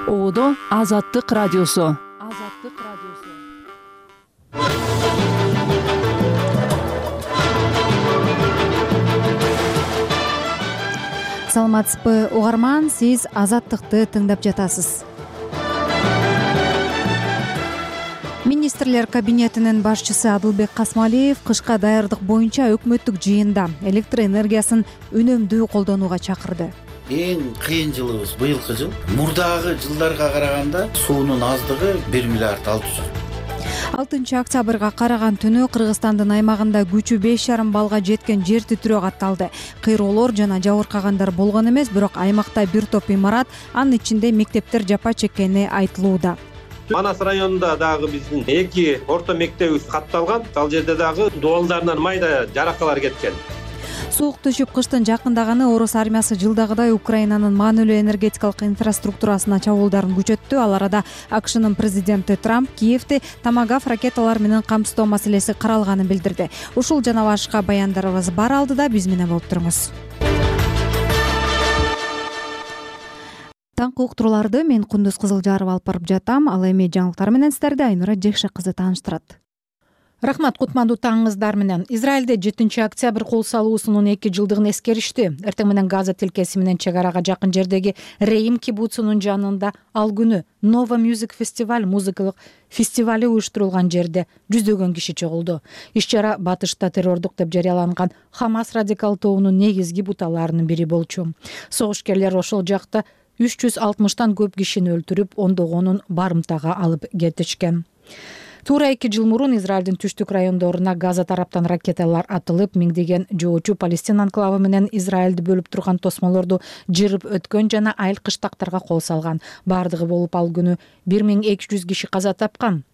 Оодо Азаттык радиосу. Саламатсызбы угарман, сиз Азаттыкты тыңдап жатасыз. Министрлер кабинетинин башчысы Адылбек Касмалиев кышка даярдык боюнча өкмөттүк жыйында электр энергиясын үнөмдүү колдонууга чакырды. Эң кыйын жылыбыз быйылкы жыл. Мурдагы жылдарга караганда суунун аздыгы 1 миллиард 600. 6 октябрга караган түнү Кыргызстандын аймагында күчү 5,5 балга жеткен жер титирөө катталды. Кыйроолор жана жабыркагандар болгон эмес, бирок аймакта бир топ имарат, анын ичинде мектептер жапа чеккени айтылууда. Манас районунда дагы биздин 2 орто мектебибиз катталган. Ал жерде дагы дубалдарынан майда жаракалар кеткен. Суук түшүп кыштын жакындаганы орус армиясы жылдагыдай Украинанын маанилүү энергетикалык инфраструктурасына чабуулдарын күчөттү. Ал арада АКШнын президенти Трамп Киевти Томагав ракеталар менен камсыздоо маселеси каралганын билдирди. Ушул жана башка баяндарыбыз бар алдыда, биз менен болуп туруңуз. Таңкы уктурууларды мен Кундуз Кызылжаров алып барып жатам. Ал эми жаңылыктар менен сиздерди Айнура Жекше кызы тааныштырат. Рахмат, кутмандуу таңыңыздар менен. Израилде 7 октябрь кол салуусунун 2 жылдыгын эскеришти. Эртең менен Газа тилкеси менен чек арага жакын жердеги Рейм кибуцунун жанында ал күнү Nova Music Festival музыкалык фестивали уюштурулган жерде жүздөгөн киши чогулду. Иш-чара батышта террордук деп жарыяланган Хамас радикал тобунун негизги буталарынын бири болчу. Согушкерлер ошол жакта 360тан көп кишини өлтүрүп, ондогонун барымтага алып кетишкен. Туура 2 жыл мурун Израилдин түштүк райондоруна Газа тараптан ракеталар атылып, миңдеген жоочу Палестин анклавы менен Израилди бөлүп турган тосмолорду жырып өткөн жана айыл кыштактарга кол салган. Бардыгы болуп ал күнү 1200 киши каза тапкан.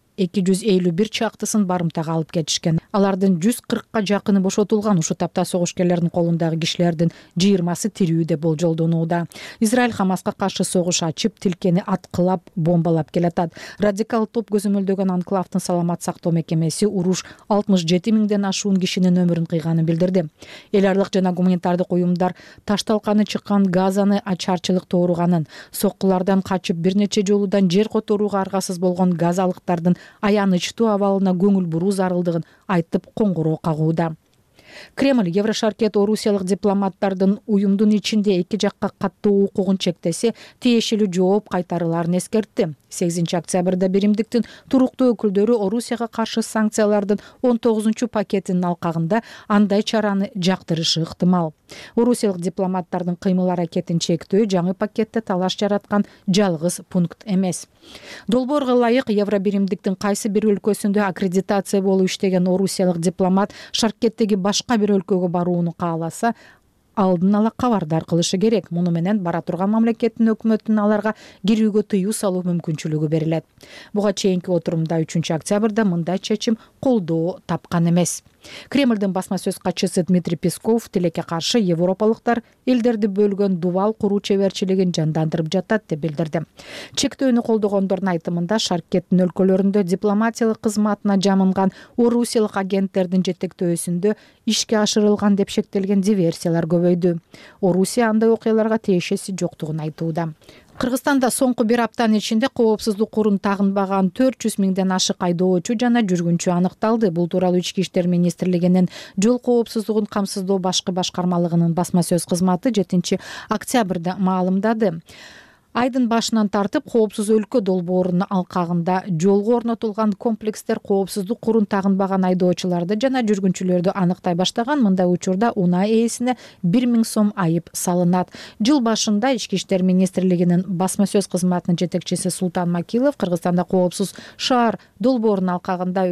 251 чактысын барымтага алып кетишкен. Алардын 140ка жакыны бошотулган. Ушул тапта согушкерлердин колундагы кишилердин 20сы тирүү деп болжолдонууда. Израиль Хамаска каршы согуш ачып, тилкени аткылап, бомбалап келатат. Радикал топ көзөмөлдөгөн анклавдын саламат сактоо мекемеси уруш 67 миңден ашуун кишинин өмүрүн кыйганын билдирди. Эл аралык жана гуманитардык уюмдар ташталканы чыккан Газаны ачарчылык тооруганын, соккулардан качып бир нече жолудан жер которууга аргасыз болгон газалыктардын аянычтуу абалына көңүл буруу зарылдыгын айтып коңгуроо кагууда. Кремль Еврошаркет орусиялык дипломаттардын уюмдун ичинде эки жакка каттуу укугун чектесе, тиешелүү жооп кайтарыларын эскертти. 8 октябрда биримдиктин туруктуу өкүлдөрү Орусияга каршы санкциялардын 19-пакетинин алкагында андай чараны жактырышы ыктымал. Орусиялык дипломаттардын кыймыл аракетин чектөө жаңы пакетте талаш жараткан жалгыз пункт эмес. Долбоорго ылайык Евробиримдиктин кайсы бир өлкөсүндө аккредитация болуп иштеген орусиялык дипломат Шаркеттеги башка бир өлкөгө барууну кааласа, алдын ала кабардар кылышы керек. Муну менен бара турган мамлекеттин өкмөтүнүн аларга кирүүгө тыюу салуу мүмкүнчүлүгү берилет. Буга чейинки отурумда 3 октябрда мындай чечим колдоо тапкан эмес. Кремлдин басма сөз катчысы Дмитрий Песков тилекке каршы европалыктар элдерди бөлгөн дубал куруу чеберчилигин жандандырып жатат деп билдирди. Чектөөнү колдогондордун айтымында Шаркеттин өлкөлөрүндө дипломатиялык кызматына жамынган орусиялык агенттердин жетектөөсүндө ишке ашырылган деп шектелген диверсиялар көбөйдү. Орусия андай окуяларга тиешеси жоктугун айтууда. Кыргызстанда соңку бир аптанын ичинде коопсуздук курун тагынбаган 400 миңден ашык айдоочу жана жүргүнчү аныкталды. Бул тууралуу Ички иштер министрлигинин жол коопсуздугун камсыздоо башкы башкармалыгынын басма сөз кызматы 7 октябрда маалымдады. Айдын башынан тартып коопсуз өлкө долбоорунун алкагында жолго орнотулган комплекстер коопсуздук курун тагынбаган айдоочуларды жана жүргүнчүлөрдү аныктай баштаган. Мындай учурда унаа ээсине 1000 сом айып салынат. Жыл башында Ички иштер министрлигинин басма сөз кызматынын жетекчиси Султан Макилов Кыргызстанда коопсуз шаар долбоорунун алкагында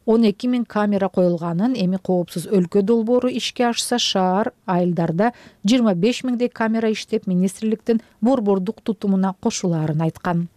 12 000 камера коюлганын, эми коопсуз өлкө долбоору ишке ашса шаар айылдарда 25 000 камера иштеп, министрликтин борбордук тутумуна кошулаарын айткан.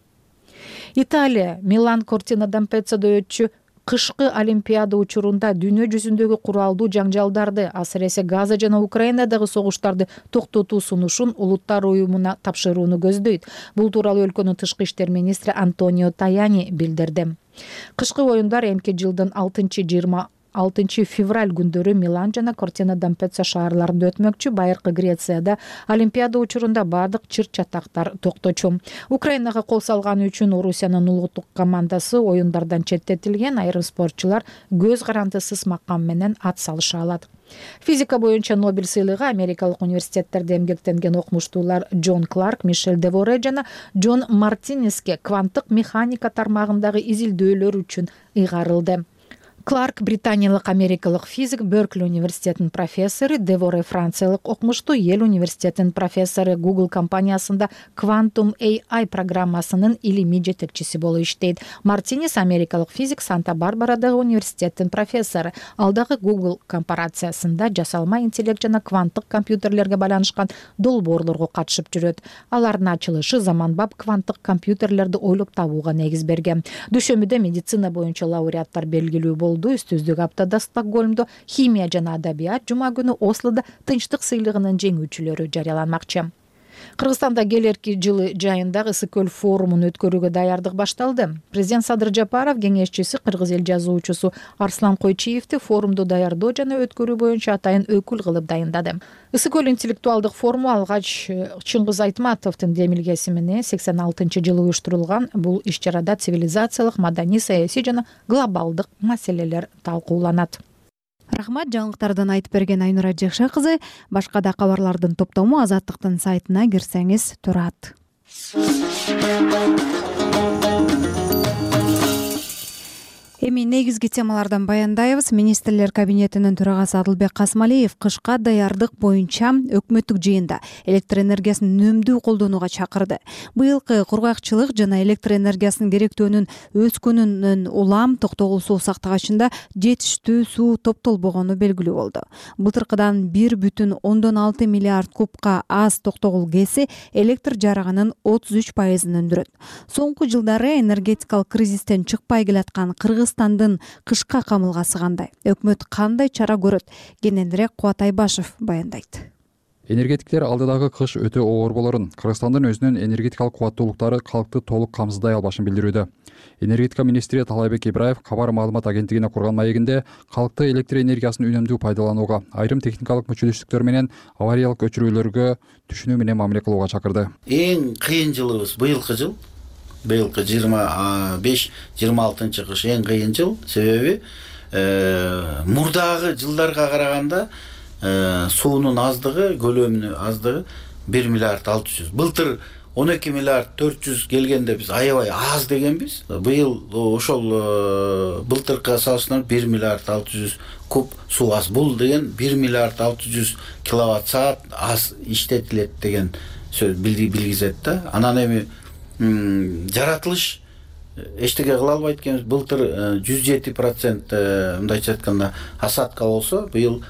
Италия Милан Кортина d'Ampezzo'да өтчү кышкы олимпиада учурунда дүйнө жүзүндөгү куралдуу жаңжалдарды, асыресе Газа жана Украинадагы согуштарды токтотуу сунушун улуттар уюмуна тапшырууну көздөйт. Бул тууралуу өлкөнүн тышкы иштер министри Антонио Таяни билдирди. Кышкы оюндар эмки жылдын 6-20 6-февраль күндөрү Милан жана Кортина d'Ampezzo шаарларында өтмөкчү. Байыркы Грецияда Олимпиада учурунда бардык чыр-чатактар токточу. Украинага кол салганы үчүн Орусиянын улуттук командасы оюндардан четтетилген. Айрым спортчулар көз карандысыз макам менен ат салыша алат. Физика боюнча Нобель сыйлыгы америкалык университеттерде эмгектенген окумуштуулар Джон Кларк, Мишель Деворе жана Джон Мартинеске кванттык механика тармагындагы изилдөөлөр үчүн ыйгарылды. Кларк британиялык америкалык физик, Беркли университетинин профессору, Деворе франциялык окумуштуу, Йель университетинин профессору, Google компаниясында Quantum AI программасынын илимий жетекчиси болуп иштейт. Мартинес америкалык физик, Санта-Барбарадагы университеттин профессору. Ал дагы Google корпорациясында жасалма интеллект жана кванттык компьютерлерге байланышкан долбоорлорго катышып жүрөт. Алардын ачылышы заманбап кванттык компьютерлерди ойлоп табууга негиз берген. Дүйшөмбүдө медицина боюнча лауреаттар белгилүү болду. Үстүздүк аптада Стокгольмдо химия жана адабият, жума күнү Ослодо тынчтык сыйлыгынын жеңүүчүлөрү жарыяланмакчы. Кыргызстанда келерки жылы жайында Ысык көл форумун өткөрүүгө даярдык башталды. Президент Садыр Жапаров кеңешчиси кыргыз эл жазуучусу Арслан Койчиевди форумду даярдоо жана өткөрүү боюнча атайын өкүл кылып дайындады. Ысык көл интеллектуалдык форуму алгач Чыңгыз Айтматовдун демилгеси менен 86-жылы уюштурулган. Бул иш-чарада цивилизациялык, маданий, саясий жана глобалдык маселелер талкууланат. Рахмат, жаңылыктардан айтып берген Айнура Жекша кызы. Башка да кабарлардын топтому Азаттыктын сайтына кирсеңиз турат. Эми негизги темалардан баяндайбыз. Министрлер кабинетинин төрагасы Адылбек Касымалиев кышка даярдык боюнча өкмөттүк жыйында электр энергиясын үнөмдүү колдонууга чакырды. Быйылкы кургакчылык жана электр энергиясынын керектөөнүн өскөнүнөн улам Токтогул суу сактагычында жетиштүү суу топтолбогону белгилүү болду. Былтыркыдан 1,6 миллиард кубка аз Токтогул ГЭСи электр жарыгынын 33%-ын өндүрөт. Соңку жылдары энергетикалык кризистен чыкпай келаткан Кыргызстандын кышка камылгасы кандай? Өкмөт кандай чара көрөт? Кененирээк Кубат Айбашев баяндайт. Энергетиктер алдыдагы кыш өтө оор болорун, Кыргызстандын өзүнүн энергетикалык кубаттуулуктары калкты толук камсыздай албашын билдирүүдө. Энергетика министри Талайбек Ибраев кабар маалымат агенттигине курган маегинде калкты электр энергиясын үнөмдүү пайдаланууга, айрым техникалык мүчөлүштүктөр менен авариялык өчүрүүлөргө түшүнүү менен мамиле кылууга чакырды. Эң кыйын жылыбыз быйылкы жыл. Быйылкы 25-26 кыш эң кыйын жыл. Себеби мурдагы жылдарга караганда суунун аздыгы, көлөмүнүн аздыгы 1 миллиард 600. Былтыр 12 миллиард 400 келгенде биз аябай аз дегенбиз. Быйыл ошол былтыркыга салыштырмалуу 1 миллиард 600 куб суу аз. Бул деген 1 миллиард 600 киловатт саат аз иштетилет деген сөз билгизет да. Анан эми жаратылыш эчтеке кыла албайт экенбиз. Былтыр 107% мындайча айтканда осадка болсо, быйыл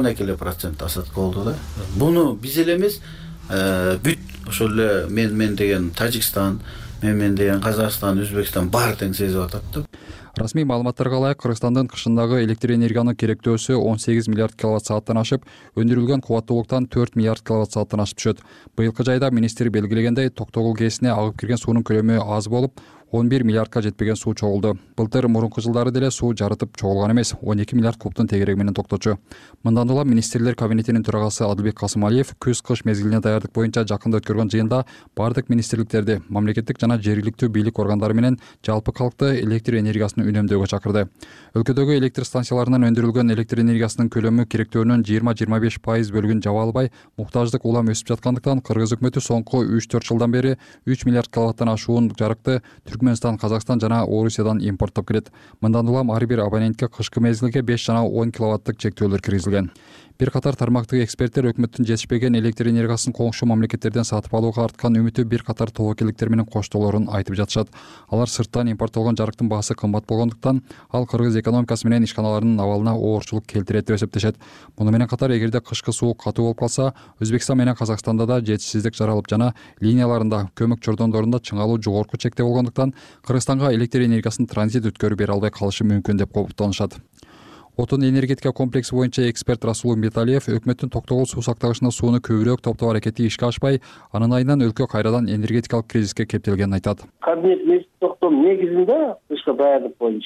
92% осадка болду да. Буну биз эле эмес, бүт ошол эле мен деген Тажикстан, мен деген Казакстан, Өзбекстан баары тең сезип атат да. Расмий маалыматтарга ылайык Кыргызстандын кышындагы электр энергиянын керектөөсү 18 миллиард киловатт сааттан ашып, өндүрүлгөн кубаттуулуктан 4 миллиард киловатт сааттан ашып түшөт. Быйылкы жайда министр белгилегендей, Токтогул ГЭСине агып кирген суунун көлөмү аз болуп, 11 миллиардка жетпеген суу чогулду. Былтыр мурунку жылдары деле суу жарытып чогулган эмес, 12 миллиард кубтун тегереги менен токточу. Мындан улам министрлер кабинетинин төрагасы Адылбек Касымалиев күз-кыш мезгилине даярдык боюнча жакында өткөргөн жыйында бардык министрликтерди, мамлекеттик жана жергиликтүү бийлик органдары менен жалпы калкты электр энергиясын үнөмдөөгө чакырды. Өлкөдөгү электр станцияларынан өндүрүлгөн электр энергиясынын көлөмү керектөөнүн 20-25% бөлүгүн жаба албай, муктаждык улам өсүп жаткандыктан Кыргыз өкмөтү соңку 3-4 жылдан бери 3 миллиард киловаттан ашуун жарыкты Түркмөнстан, Казакстан жана Орусиядан импорттоп келет. Мындан улам ар бир абонентке кышкы мезгилге 5 жана 10 киловаттык чектөөлөр киргизилген. Бир катар тармактык эксперттер өкмөттүн жетишпеген электр энергиясын коңшу мамлекеттерден сатып алууга арткан үмүтү бир катар тобокелдиктер менен коштоолорун айтып жатышат. Алар сырттан импорттолгон жарыктын баасы кымбат болгондуктан, ал Кыргыз экономикасы менен ишканаларынын абалына оорчулук келтирет деп эсептешет. Муну менен катар эгерде кышкы суу катуу болуп калса, Өзбекстан менен Казакстанда да жетишсиздик жаралып жана линияларында, көмөк чордондорунда чыңалуу жогорку чекте болгондуктан Кыргызстанга электр энергиясын транзит өткөрүп бере албай калышы мүмкүн деп кооптонушат. Отун энергетика комплекси боюнча эксперт Расул Металиев өкмөттүн Токтогул суу сактагычына сууну көбүрөөк топтоо аракети ишке ашпай, анын айынан өлкө кайрадан энергетикалык кризиске кептелгенин айтат. Кабинет министр токтом негизинде кышка даярдык боюнча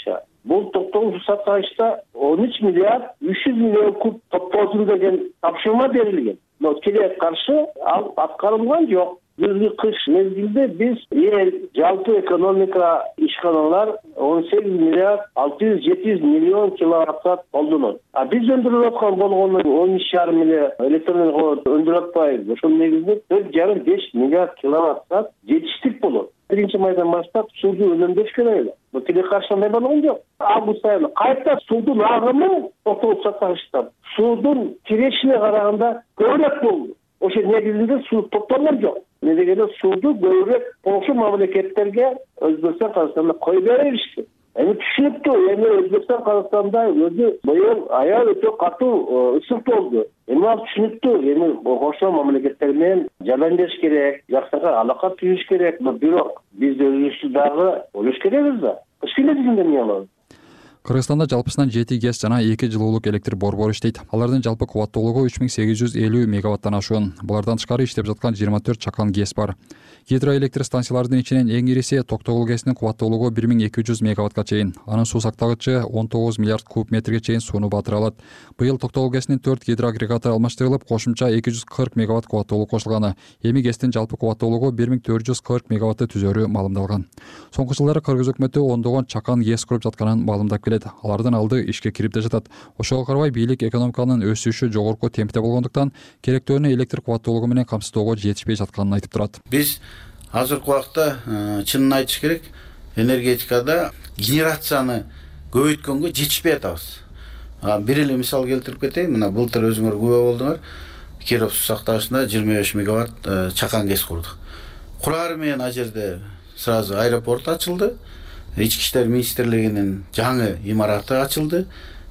Бул токтогул суу сактагычта 13 миллиард 300 миллион куб топтолсун деген тапшырма берилген. Но тилекке каршы ал аткарылган жок. Бизги кыш мезгилде биз эл жалпы экономика ишканалар 18 миллиард 600-700 миллион киловатт колдонот. А биз өндүрүп аткан болгону 13,5 миллиард электроэнергия өндүрүп атпайбыз. Ошол негизде 4,5 миллиард киловатт жетиштик болот. 1-майдан баштап сууду үнөмдөш керек. Бул тилекке каршы андай болгон жок. Август айында кайта суудун агымы токтогул сактагычтан суудун кирешине караганда көбүрөөк болду. Ошол негизинде суу токтолгон жок. Не дегенде сууду көбүрөөк коңшу мамлекеттерге Өзбекстан, Казакстанда кой беришти. Эми түшүнүктүү, эми Өзбекстан, Казакстанда өзү быйыл аябай өтө катуу ысык болду. Эми ал түшүнүктүү, эми коңшу мамлекеттер менен жардам бериш керек, жакшыраак алака түзүш керек. Бирок биз өзүбүздү дагы ойлош керекпиз да. Кыш кезинде эмне кылабыз? Кыргызстанда жалпысынан 7 ГЭС жана 2 жылуулук электр борбору иштейт. Алардын жалпы кубаттуулугу 3850 мегаваттан ашуун. Булардан тышкары иштеп жаткан 24 чакан ГЭС бар. Гидроэлектр станциялардын ичинен эң ириси Токтогул ГЭСинин кубаттуулугу 1200 мегаваттка чейин. Анын суу сактагычы 19 миллиард куб метрге чейин сууну батыра алат. Быйыл Токтогул ГЭСинин 4 гидроагрегаты алмаштырылып, кошумча 240 мегаватт кубаттуулук кошулган. Эми ГЭСтин жалпы кубаттуулугу 1440 мегаватты түзөрү маалымдалган. Соңку жылдары Кыргыз өкмөтү ондогон чакан ГЭС куруп жатканын маалымдап келет. Алардын алды ишке кирип да жатат. Ошого карабай бийлик экономиканын өсүшү жогорку темпте болгондуктан керектөөнү электр кубаттуулугу менен камсыздоого жетишпей жатканын айтып турат. Биз азыркы убакта чынын айтыш керек, энергетикада генерацияны көбөйткөнгө жетишпей атабыз. Бир эле мисал келтирип кетейин. Мына былтыр өзүңөр күбө болдуңар. Киров суу сактагычында 25 мегаватт чакан ГЭС курдук. Курары менен ал жерде сразу аэропорт ачылды. Ички иштер министрлигинин жаңы имараты ачылды.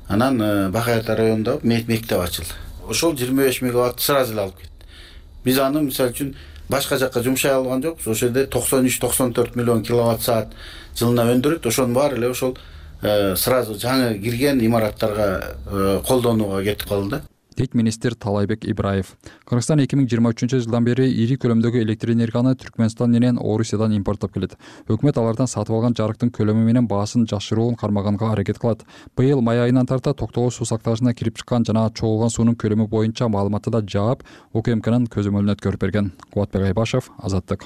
Анан Бакай Ата районунда мектеп ачылды. Ошол 25 мегаватт сразу эле алып кетти. Биз аны мисалы үчүн башка жакка жумшай алган жокпуз. Ошол жерде 93-94 миллион киловатт саат жылына өндүрөт. Ошонун баары эле ошол сразу жаңы кирген имараттарга колдонууга кетип калды. Дейт министр Талайбек Ибраев. Кыргызстан 2023 жылдан бери ири көлөмдөгү электр энергияны Түркмөнстан менен Орусиядан импорттоп келет. Өкмөт алардан сатып алган жарыктын көлөмү менен баасын жашыруун кармаганга аракет кылат. Быйыл май айынан тарта Токтогул суу сактагычына кирип чыккан жана чогулган суунун көлөмү боюнча маалыматты да жаап, УКМКнын көзөмөлүнө өткөрүп берген. Кубатбек Айбашев, Азаттык.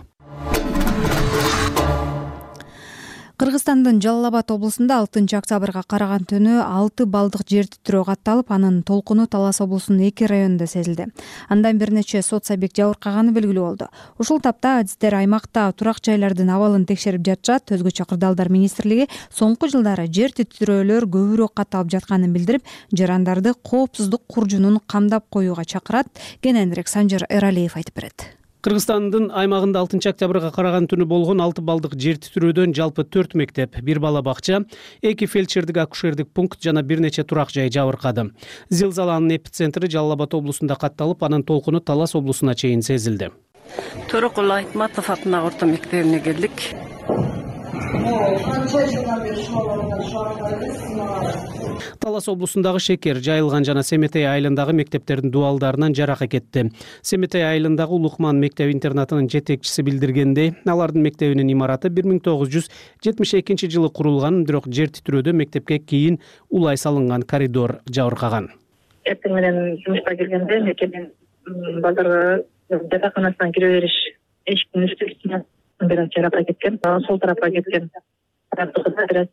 Кыргызстандын Жалал Абад облусунда 6-октябрга караган түнү 6 балдык жер титирөө катталып, анын толкуну Талас облусунун 2 районунда сезилди. Андан бир нече сот сабек жабыркаганы белгилүү болду. Ушул тапта адистер аймакта турак жайлардын абалын текшерип жатышат. Өзгөчө Кырдаалдар министрлиги соңку жылдары жер титирөөлөр көбүрөөк катталып жатканын билдирип, жарандарды коопсуздук куржунун камдап коюуга чакырат. Кененирээк Санжар Эралиев айтып берет. Кыргызстандын аймагында 6-октябрга караган түнү болгон 6 балдык жер титирөөдөн жалпы 4 мектеп, 1 бала бакча, 2 фельдшердик акушердик пункт жана бир нече турак жай жабыркады. Зилзаланын эпицентри Жалал Абад облусунда катталып, анын толкуну Талас облусуна чейин сезилди. Төрөкул Айтматов атындагы орто мектебине келдик. Талас облусундагы Шекер, Жайылган жана Семетей айылындагы мектептердин дубалдарынан жарака кетти. Семетей айылындагы Улукман мектеп-интернатынын жетекчиси билдиргендей, алардын мектебинин имараты 1972 жылы курулган, бирок жер титирөөдө мектепке кийин улай салынган коридор жабыркаган. Эртең менен жумушка келгенде мектептин балдарга жатаканасынан кире бериш эшиктин үстүнө бирок жарака кеткен. Сол тарапка кеткен. Райондук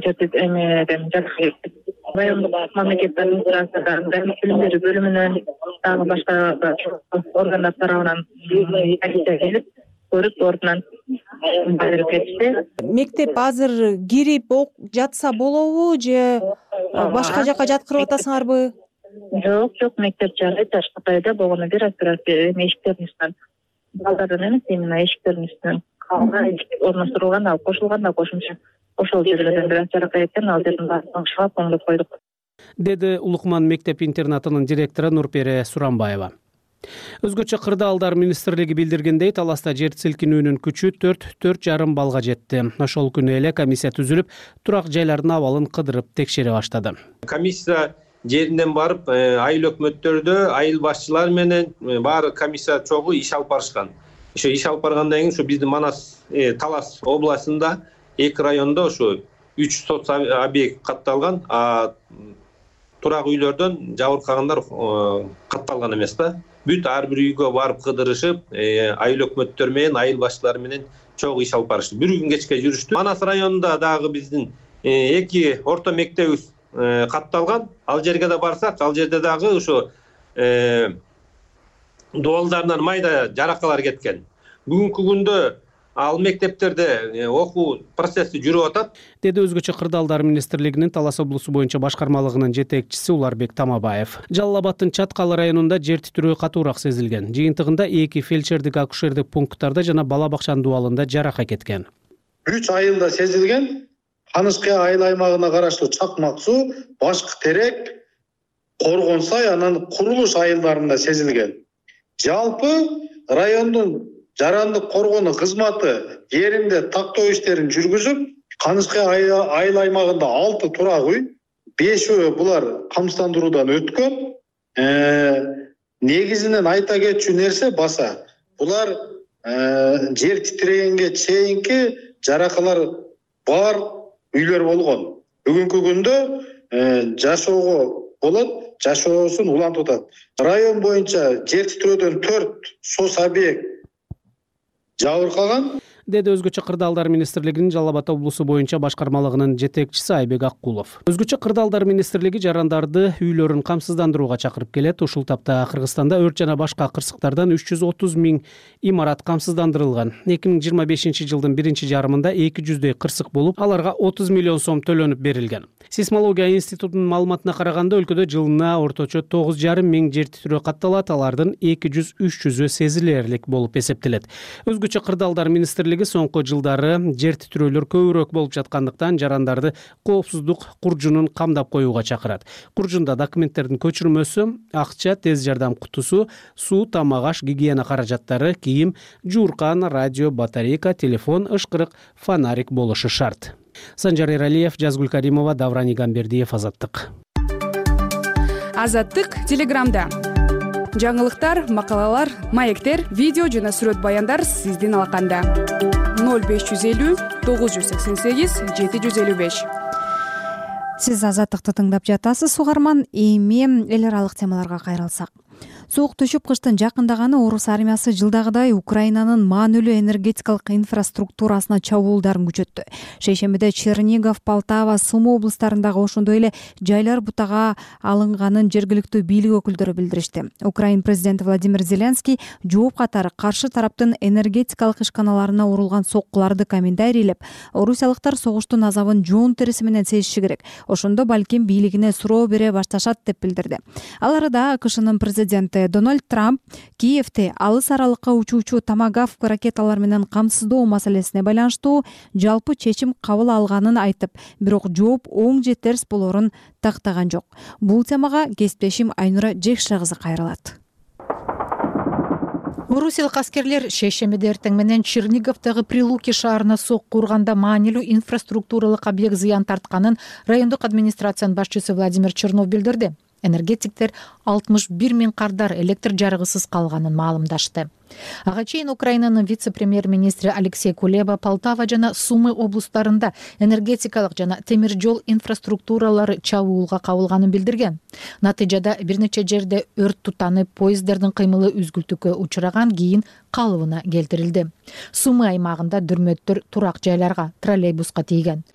мамлекеттик администрациядан, билим берүү бөлүмүнөн, дагы башка органдар тарабынан полиция келип, көрүп ордунан берип кетишти. Мектеп азыр кирип жатса болобу же башка жака жаткырып атасыңарбы? Жок, мектеп жарайт. Ташкатайда болгону бир эшиктердин үстүнөн. Балдардын эмес, именно эшиктердин үстүнөн орноштурулган, ал кошулган да кошумча. Ошол жерден бир жарака кеткен, ал жердин баарын шаап оңдоп койдук. Деди Улукман мектеп-интернатынын директору Нурпере Сурамбаева. Өзгөчө Кырдаалдар министрлиги билдиргендей, Таласта жер силкинүүнүн күчү 4,5 балга жетти. Ошол күнү эле комиссия түзүлүп, турак жайлардын абалын кыдырып текшере баштады. Комиссия жеринен барып, айыл өкмөттөрдө айыл башчылары менен баары комиссия чогуу иш алып барышкан. Ошо иш алып баргандан кийин ушу биздин Манас Талас областында 2 райондо ушу 3 соц объект катталган, турак үйлөрдөн жабыркагандар катталган эмес да. Бүт ар бир үйгө барып кыдырышып, айыл өкмөттөр менен, айыл башчылары менен чогуу иш алып барышты. Бир күн кечке жүрүштү. Манас районунда дагы биздин 2 орто мектебибиз катталган. Ал жерге да барсак, ал жерде дагы ошо дуалдарынан майда жаракалар кеткен. Бүгүнкү күндө ал мектептерде окуу процесси жүрүп атат, деди Өзгөчө кырдаалдар министрлигинин Талас облусу боюнча башкармалыгынын жетекчиси Уларбек Тамабаев. Жалал Абадтын Чаткал районунда жер титирөө катуураак сезилген. Жыйынтыгында 2 фельдшердик акушердик пункттарда жана бала бакчанын дуалында жарака кеткен. 3 айылда сезилген. Канышкы айыл аймагына караштуу Чакмак суу, Башкы Терек, Коргон Сай, анан Курулуш айылдарында сезилген. Жалпы райондун жарандык коргонуу кызматы жеринде тактоо иштерин жүргүзүп, Канышкы айыл аймагында 6 турак үй, 5 булар камсыздандыруудан өткөн. Негизинен айта кетчү нерсе баса, булар жер титирегенге чейинки жаракалар бар үйлөр болгон. Бүгүнкү күндө жашоого болот, жашоосун улантып атат. Район боюнча жер титирөөдөн 4 сос объект жабыркаган, деди Өзгөчө кырдаалдар министрлигинин Жалал Абад облусу боюнча башкармалыгынын жетекчиси Айбек Аккулов. Өзгөчө кырдаалдар министрлиги жарандарды үйлөрүн камсыздандырууга чакырып келет. Ушул тапта Кыргызстанда өрт жана башка кырсыктардан 330 000 имарат камсыздандырылган. 2025 жылдын биринчи жарымында 200дөй кырсык болуп, аларга 30 миллион сом төлөнүп берилген. Сейсмология институтунун маалыматына караганда өлкөдө жылына орточо 9,5 миң жер титирөө катталат, алардын 200-300ü сезилерлик болуп эсептелет. Өзгөчө кырдаалдар министрлиги соңку жылдары жер титирөөлөр көбүрөөк болуп жаткандыктан жарандарды коопсуздук куржунун камдап коюуга чакырат. Куржунда документтердин көчүрмөсү, акча, тез жардам кутусу, суу, тамак аш, гигиена каражаттары, кийим, жууркан, радио, батарейка, телефон, ышкырык, фонарик болушу шарт. Санжар Эралиев, Жазгүл Каримова, Давран Игамбердиев, Азаттык. Азаттык Телеграмда. Жаңылыктар, макалалар, маектер, видео жана сүрөт баяндар сиздин алаканда. 0550 988 755. Сиз Азаттыкты тыңдап жатасыз, угарман. Эми эл аралык темаларга кайрылсак. Суук түшүп кыштын жакындаганы орус армиясы жылдагыдай Украинанын маанилүү энергетикалык инфраструктурасына чабуулдарын күчөттү. Шейшембиде Чернигов, Полтава, Сума облустарындагы ошондой эле жайлар бутага алынганын жергиликтүү бийлик өкүлдөрү билдиришти. Украин президенти Владимир Зеленский жооп катары каршы тараптын энергетикалык ишканаларына урулган соккуларды комментарийлеп, орусиялыктар согуштун азабын жоон териси менен сезиши керек. Ошондо балким бийлигине суроо бере башташат деп билдирди. Ал арада АКШнын президенти Дональд Трамп Киевде алыс аралыкка учуучу Томагавк ракеталар менен камсыздоо маселесине байланыштуу жалпы чечим кабыл алганын айтып, бирок жооп оң же терс болорун тактаган жок. Бул темага кесиптешим Айнура Жекшира кызы кайрылат. Орусиялык аскерлер шейшембиде эртең менен Черниговдагы Прилуки шаарына сокку урганда маанилүү инфраструктуралык объект зыян тартканын райондук администрациянын башчысы Владимир Чернов билдирди. Энергетиктер 61 000 кардар электр жарыгысыз калганын маалымдашты. Ага чейин Украинанын вице-премьер-министри Алексей Кулеба Полтава жана Сумы облустарында энергетикалык жана темир жол инфраструктуралары чабуулга кабылганын билдирген. Натыйжада бир нече жерде өрт тутанып, поезддердин кыймылы үзгүлтүккө учураган, кийин калыбына келтирилди. Сумы аймагында дүрмөттөр турак жайларга, троллейбуска тийген.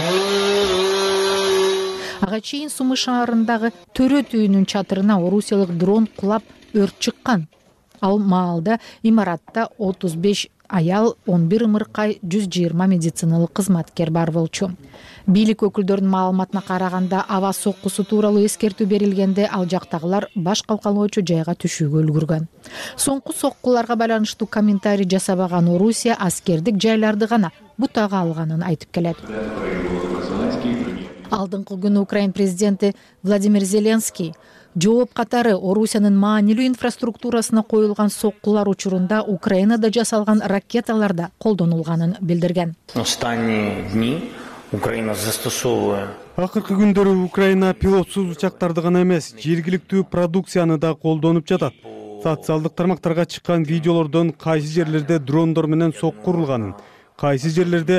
Ага чейин Сумы шаарындагы төрөт үйүнүн чатырына орусиялык дрон кулап өрт чыккан. Ал маалда имаратта 35 аял, 11 ымыркай, 120 медициналык кызматкер бар болчу. Бийлик өкүлдөрүнүн маалыматына караганда, аба соккусу тууралуу эскертүү берилгенде ал жактагылар баш калкалоочу жайга түшүүгө үлгүргөн. Соңку соккуларга байланыштуу комментарий жасабаган Орусия аскердик жайларды гана бутага алганын айтып келет. Алдыңкы күнү Украин президенти Владимир Зеленский жооп катары Орусиянын маанилүү инфраструктурасына коюлган соккулар учурунда Украинада жасалган ракеталарда колдонулганын билдирген. Акыркы күндөрү Украина пилотсуз учактарды гана эмес, жергиликтүү продукцияны да колдонуп жатат. Социалдык тармактарга чыккан видеолордон кайсы жерлерде дрондор менен сокку урулганын, кайсы жерлерде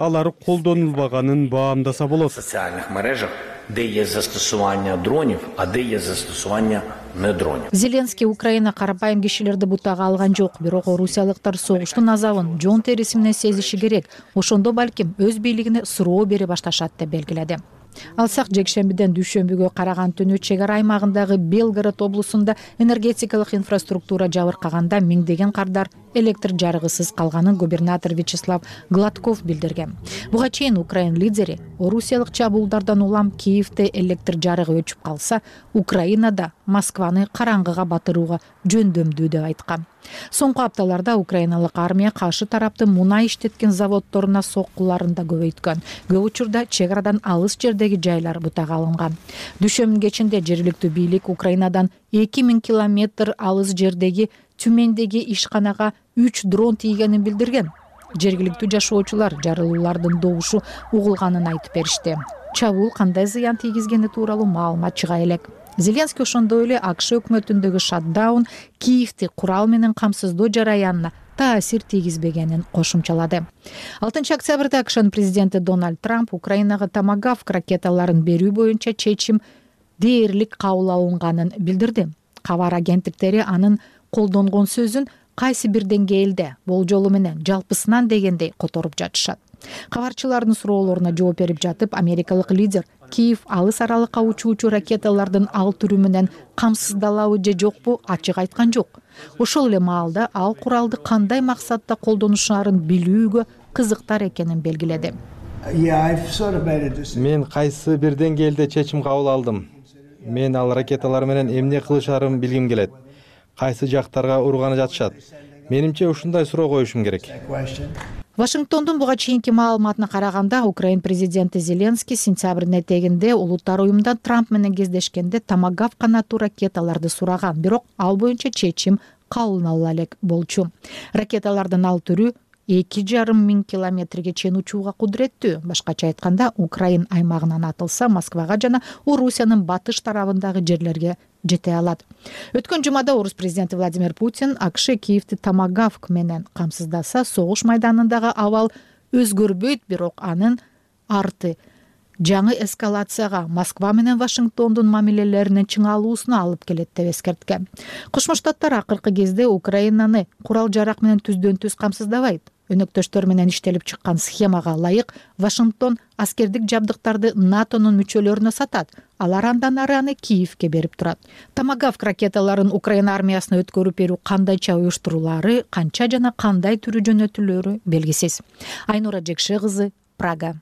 алар колдонулбаганын баамдаса болот. В социальных мережах, де є застосування дронів, а де є застосування не дронів. Зеленский Украина карапайым кишилерди бутага алган жок, бирок орусиялыктар согуштун азабын жон терisi менен сезиши керек. Ошондо балким өз бийлигине суроо бере башташат деп белгиледи. Алсак жекшембиден дүйшөмбүгө караган түнү чек ара аймагындагы Белгород облусунда энергетикалык инфраструктура жабыркаганда миңдеген кардар электр жарыгысыз калганын губернатор Вячеслав Гладков билдирген. Буга чейин Украин лидери орусиялык чабуулдардан улам Киевде электр жарыгы өчүп калса, Украинада Москваны караңгыга батырууга жөндөмдүү деп айткан. Соңку апталарда украиналык армия каршы тараптын мунай иштеткен заводдоруна соккуларын да көбөйткөн. Көп учурда чек арадан алыс жердеги жайлар бутага алынган. Дүйшөмбү кечинде жергиликтүү бийлик Украинадан 2000 километр алыс жердеги Түмендеги ишканага 3 дрон тийгенин билдирген. Жергиликтүү жашоочулар жарылуулардын добушу угулганын айтып беришти. Чабуул кандай зыян тийгизгени тууралуу маалымат чыга элек. Зеленский ошондой эле АКШ өкмөтүндөгү шатдаун Киевди курал менен камсыздоо жараянына таасир тийгизбегенин кошумчалады. 6 октябрда АКШнын президенти Дональд Трамп Украинага Томагавк ракеталарын берүү боюнча чечим дээрлик кабыл алынганын билдирди. Кабар агенттиктери анын колдонгон сөзүн кайсы бир деңгээлде болжолу менен жалпысынан дегендей которуп жатышат. Кабарчылардын суроолоруна жооп берип жатып, америкалык лидер Киев алыс аралыкка учуучу ракеталардын ал түрү менен камсыздалабы же жокпу ачык айткан жок. Ошол эле маалда ал куралды кандай максатта колдонушаарын билүүгө кызыктар экенин белгиледи. Мен кайсы бир деңгээлде чечим кабыл алдым. Мен ал ракеталар менен эмне кылышарын билгим келет. Кайсы жактарга урганы жатышат. Менимче ушундай суроо коюшум керек. Вашингтондун буга чейинки маалыматына караганда, Украин президенти Зеленский сентябрдын этегинде улуттар уюмунда Трамп менен кездешкенде Томагавк канаттуу ракеталарды сураган, бирок ал боюнча чечим кабыл алына элек болчу. Ракеталардын ал түрү 2,5 километрге чейин учууга кудуреттүү. Башкача айтканда, Украин аймагынан атылса, Москвага жана Орусиянын батыш тарабындагы жерлерге жете алат. Өткөн жумада орус президенти Владимир Путин АКШ Киевди Томагавк менен камсыздаса, согуш майданындагы абал өзгөрбөйт, бирок анын арты жаңы эскалацияга Москва менен Вашингтондун мамилелеринин чыңалуусуна алып келет деп эскерткен. Кошмо Штаттар акыркы кезде Украинаны курал жарак менен түздөн түз камсыздабайт. Өнөктөштөр менен иштелип чыккан схемага ылайык Вашингтон аскердик жабдыктарды НАТОнун мүчөлөрүнө сатат. Алар андан ары аны Киевге берип турат. Томагавк ракеталарын Украина армиясына өткөрүп берүү кандайча уюштурулары, канча жана кандай түрү жөнөтүлөөрү белгисиз. Айнура Жекше кызы, Прага.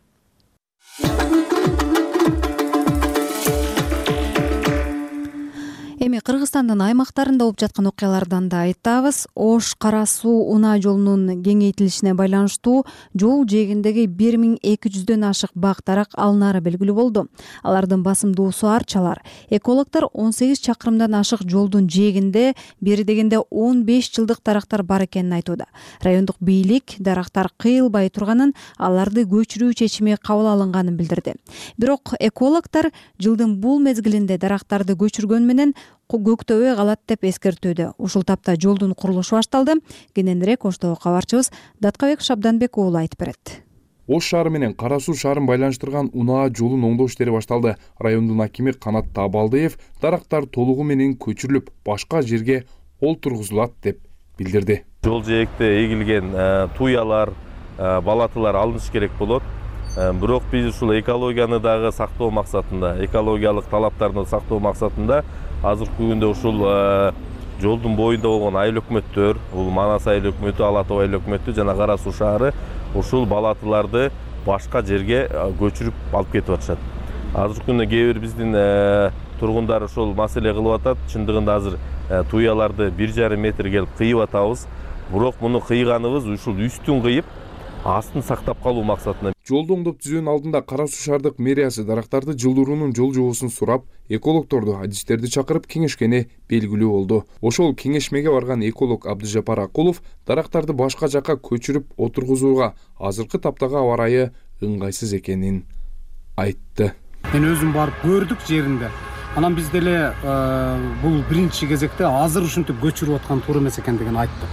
Эми Кыргызстандын аймактарында болуп жаткан окуялардан да айтабыз. Ош Кара суу унаа жолунун кеңейтилишине байланыштуу жол жээгиндеги 1200дөн ашык бак дарак алынары белгилүү болду. Алардын басымдуусу арчалар. Экологдор 18 чакырымдан ашык жолдун жээгинде бери дегенде 15 жылдык дарактар бар экенин айтууда. Райондук бийлик дарактар кыйылбай турганын, аларды көчүрүү чечими кабыл алынганын билдирди. Бирок экологдор жылдын бул мезгилинде дарактарды көчүргөн менен көктөбөй калат деп эскертүүдө. Ушул тапта жолдун курулушу башталды. Кененирээк Оштогу кабарчыбыз Даткабек Шабданбек уулу айтып берет. Ош шаары менен Кара суу шаарын байланыштырган унаа жолун оңдоо иштери башталды. Райондун акими Канат Табалдыев дарактар толугу менен көчүрүлүп, башка жерге олтургузулат деп билдирди. Жол жээкте эгилген туялар, балатылар алыныш керек болот. Бирок биз ушул экологияны дагы сактоо максатында, экологиялык талаптарды сактоо максатында азыркы күндө ушул жолдун боюнда болгон айыл өкмөттөр, бул Манас айыл өкмөтү, Ала тоо айыл өкмөтү жана Кара суу шаары ушул балатыларды башка жерге көчүрүп алып кетип атышат. Азыркы күндө кээ бир биздин тургундар ушул маселе кылып атат. Чындыгында азыр туяларды 1,5 метр келип кыйып атабыз. Бирок муну кыйганыбыз ушул үстүн кыйып, астын сактап калуу максатында. Жолду оңдоп түзүүнүн алдында Кара суу шаардык мэриясы дарактарды жылдыруунун жол жобосун сурап, экологдорду, адистерди чакырып кеңешкени белгилүү болду. Ошол кеңешмеге барган эколог Абдыжапар Акулов дарактарды башка жакка көчүрүп отургузууга азыркы таптагы аба ырайы ыңгайсыз экенин айтты. Мен өзүм барып көрдүк жеринде. Анан биз деле бул биринчи кезекте азыр ушинтип көчүрүп аткан туура эмес экендигин айттык.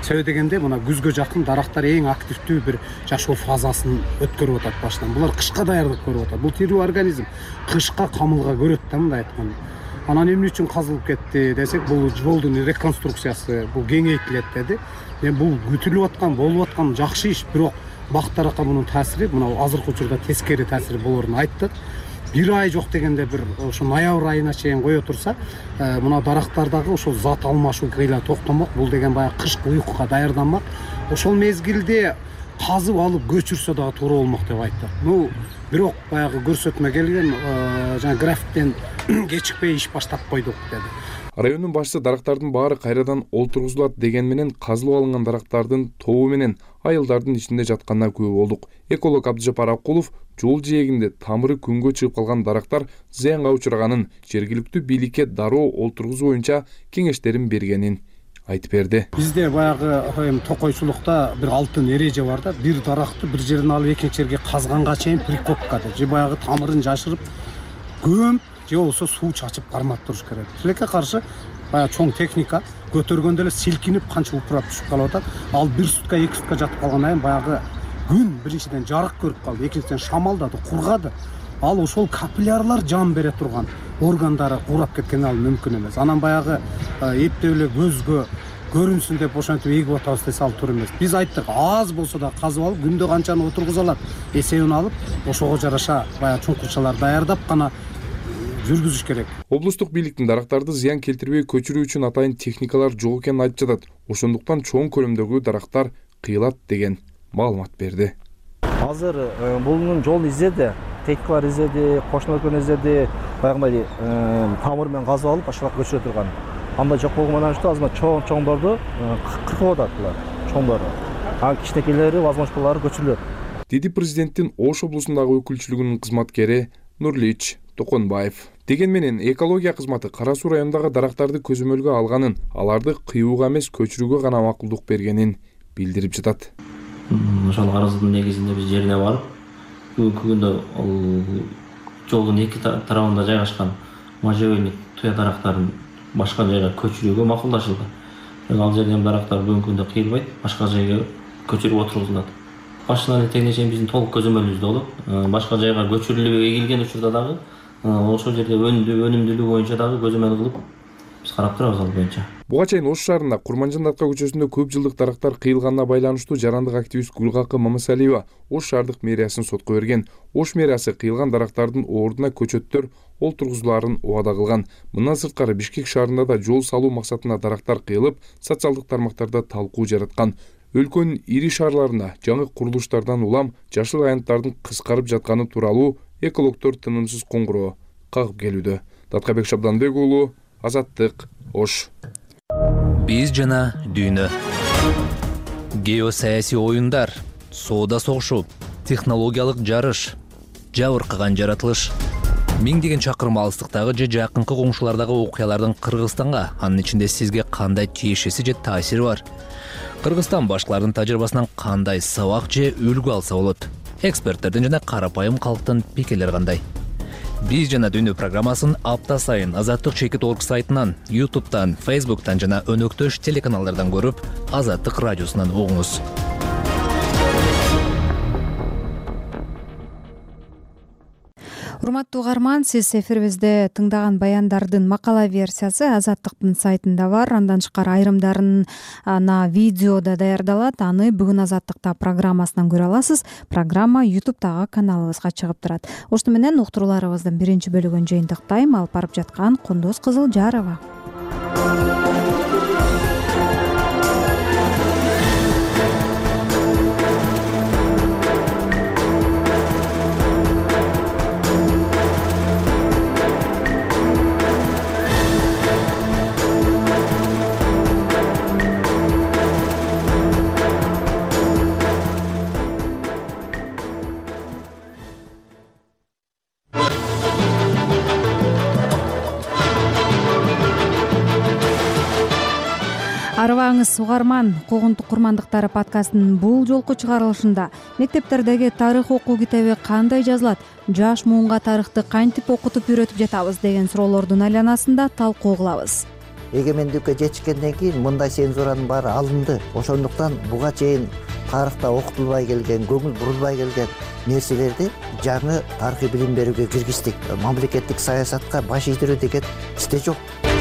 себеби дегенде мына күзгө жакын дарактар эң активдүү бир жашоо фазасын өткөрүп атат башынан. Булар кышка даярдык көрүп атат. Бул тирүү организм кышка камылга көрөт да, мындай айтканда. Анан эмне үчүн казылып кетти десек, бул жолдун реконструкциясы, бул кеңейтилет деди. Бул күтүлүп аткан, болуп аткан жакшы иш, бирок бактаракка мунун таасири, мына азыркы учурда тескери таасири болоорун айттык. Бир ай жок дегенде бир ошо ноябрь айына чейин кое турса, мына дарактардагы ошол зат алмашуу кыйла токтомок. Бул деген баягы кышкы уйкуга даярданмак. Ошол мезгилде казып алып көчүрсө дагы туура болмок деп айтты. Бирок баягы көрсөтмө келген, жана графиктен кечикпей иш баштап койдук деди. Райондун башчысы дарактардын баары кайрадан олтургузулат деген менен казылып алынган дарактардын тобу менен айылдардын ичинде жатканына күбө болдук. Эколог Абдыжапар Акулов жол жээгинде тамыры күнгө чыгып калган дарактар зыянга учурганын, жергиликтүү бийликке дароо олтургузуу боюнча кеңештерин бергенин айтып берди. Бизде баягы токойчулукта бир алтын эреже бар да, бир даракты бир жерден алып экинчи жерге казганга чейин прикопка деп, же баягы тамырын жашырып көмүп, же болбосо суу чачып кармап туруш керек. Тилекке каршы баягы чоң техника көтөргөндө эле силкинип канча упурап түшүп калып атат. Ал 1 сутка 2 сутка жатып калгандан кийин баягы күн биринчиден жарык көрүп калды, экинчиден шамалдады, кургады. Ал ошол капиллярлар жан бере турган органдары курап кеткен ал мүмкүн эмес. Анан баягы эптеп эле көзгө көрүнсүн деп ошентип эгип атабыз десе ал туура эмес. Биз айттык, аз болсо да казып алып, күндө канчаны отургуза алат эсебин алып, ошого жараша баягы чуңкурчалар даярдап гана жүргүзүш керек. Облустук бийликтин дарактарды зыян келтирбей көчүрүү үчүн атайын техникалар жок экенин айтып жатат. Ошондуктан чоң көлөмдөгү дарактар кыйылат деген маалымат берди. Азыр булунун жолун издеди, техникалар издеди, кошуналардан издеди, баягындай тамыр менен казып алып башкалап көчүрө турган. Анда жок болгондон үчүн азыр чоңдорду кыркып атат булар, чоңдорду. А кичинекейлери возможностьлары көчүрүлөт. Деди президенттин Ош облусундагы өкүлчүлүгүнүн кызматкери Нурлич Токонбаев. Деген менен экология кызматы Кара Суу районундагы дарактарды көзөмөлгө алганын, аларды кыюуга эмес көчүрүүгө гана макулдук бергенин билдирип жатат. Ошол арыздын негизинде биз жерине барып, бүгүнкү күндө жолдун эки тарабында жайгашкан можжевельник туя дарактарын башка жайга көчүрүүгө макулдашылды. Ал жерден дарактар бүгүнкү күндө кыйылбайт, башка жайга көчүрүп отургузулат. Башынан эле тегине чейин биздин толук көзөмөлүбүздө болот. Башка жайга көчүрүлүп эгилген учурда дагы ошол жерде өнүмдүүлүгү боюнча дагы көзөмөл кылып биз карап турабыз ал боюнча. Буга чейин Ош шаарында Курманжан Датка көчөсүндө көп жылдык дарактар кыйылганына байланыштуу жарандык активист Гүлгакы Мамасалиева Ош шаардык мэриясын сотко берген. Ош мэриясы кыйылган дарактардын ордуна көчөттөр олтургузуларын убада кылган. Мындан сырткары Бишкек шаарында да жол салуу максатында дарактар кыйылып, социалдык тармактарда талкуу жараткан. Өлкөнүн ири шаарларында жаңы курулуштардан улам жашыл аянттардын кыскарып жатканы тууралуу экологдор тынымсыз коңгуроо кагып келүүдө. Даткабек Шабданбек уулу, Азаттык, Ош. Биз жана дүйнө. Геосаясий оюндар, соода согушу, технологиялык жарыш, жабыркаган жаратылыш. Миңдеген чакырым алыстыктагы же жакынкы коңшулардагы окуялардын Кыргызстанга, анын ичинде сизге кандай тиешеси же таасири бар? Кыргызстан башкалардын тажрыйбасынан кандай сабак же үлгү алса болот? Эксперттердин жана карапайым калктын пикирлери кандай? Биз жана дүйнө программасын апта сайын Азаттык.org сайтынан, YouTube'дан, Facebook'тан жана өнөктөш телеканалдардан көрүп, Азаттык радиосунан угуңуз. Урматтуу угарман, сиз эфирибизде тыңдаган баяндардын макала версиясы Азаттыктын сайтында бар. Андан тышкары айрымдарын видеода даярдалат. Аны бүгүн Азаттыкта программасынан көрө аласыз. Программа YouTube'дагы каналыбызга чыгып турат. Ошто менен уктурууларыбыздын биринчи бөлүгүн жыйынтыктайм. Алып барып жаткан Кундуз Кызылжарова. Арыбаңыз угарман, Когунтук курмандыктары подкастынын бул жолку чыгарылышында мектептердеги тарых окуу китеби кандай жазылат, жаш муунга тарыхты кантип окутуп үйрөтүп жатабыз деген суроолордун айланасында талкуу кылабыз. эгемендикке жетишкенден кийин мындай цензуранын баары алынды. Ошондуктан буга чейин тарыхта окутулбай келген, көңүл бурулбай келген нерселерди жаңы тарыхый билим берүүгө киргиздик. Мамлекеттик саясатка баш ийдирүү деген исте жок.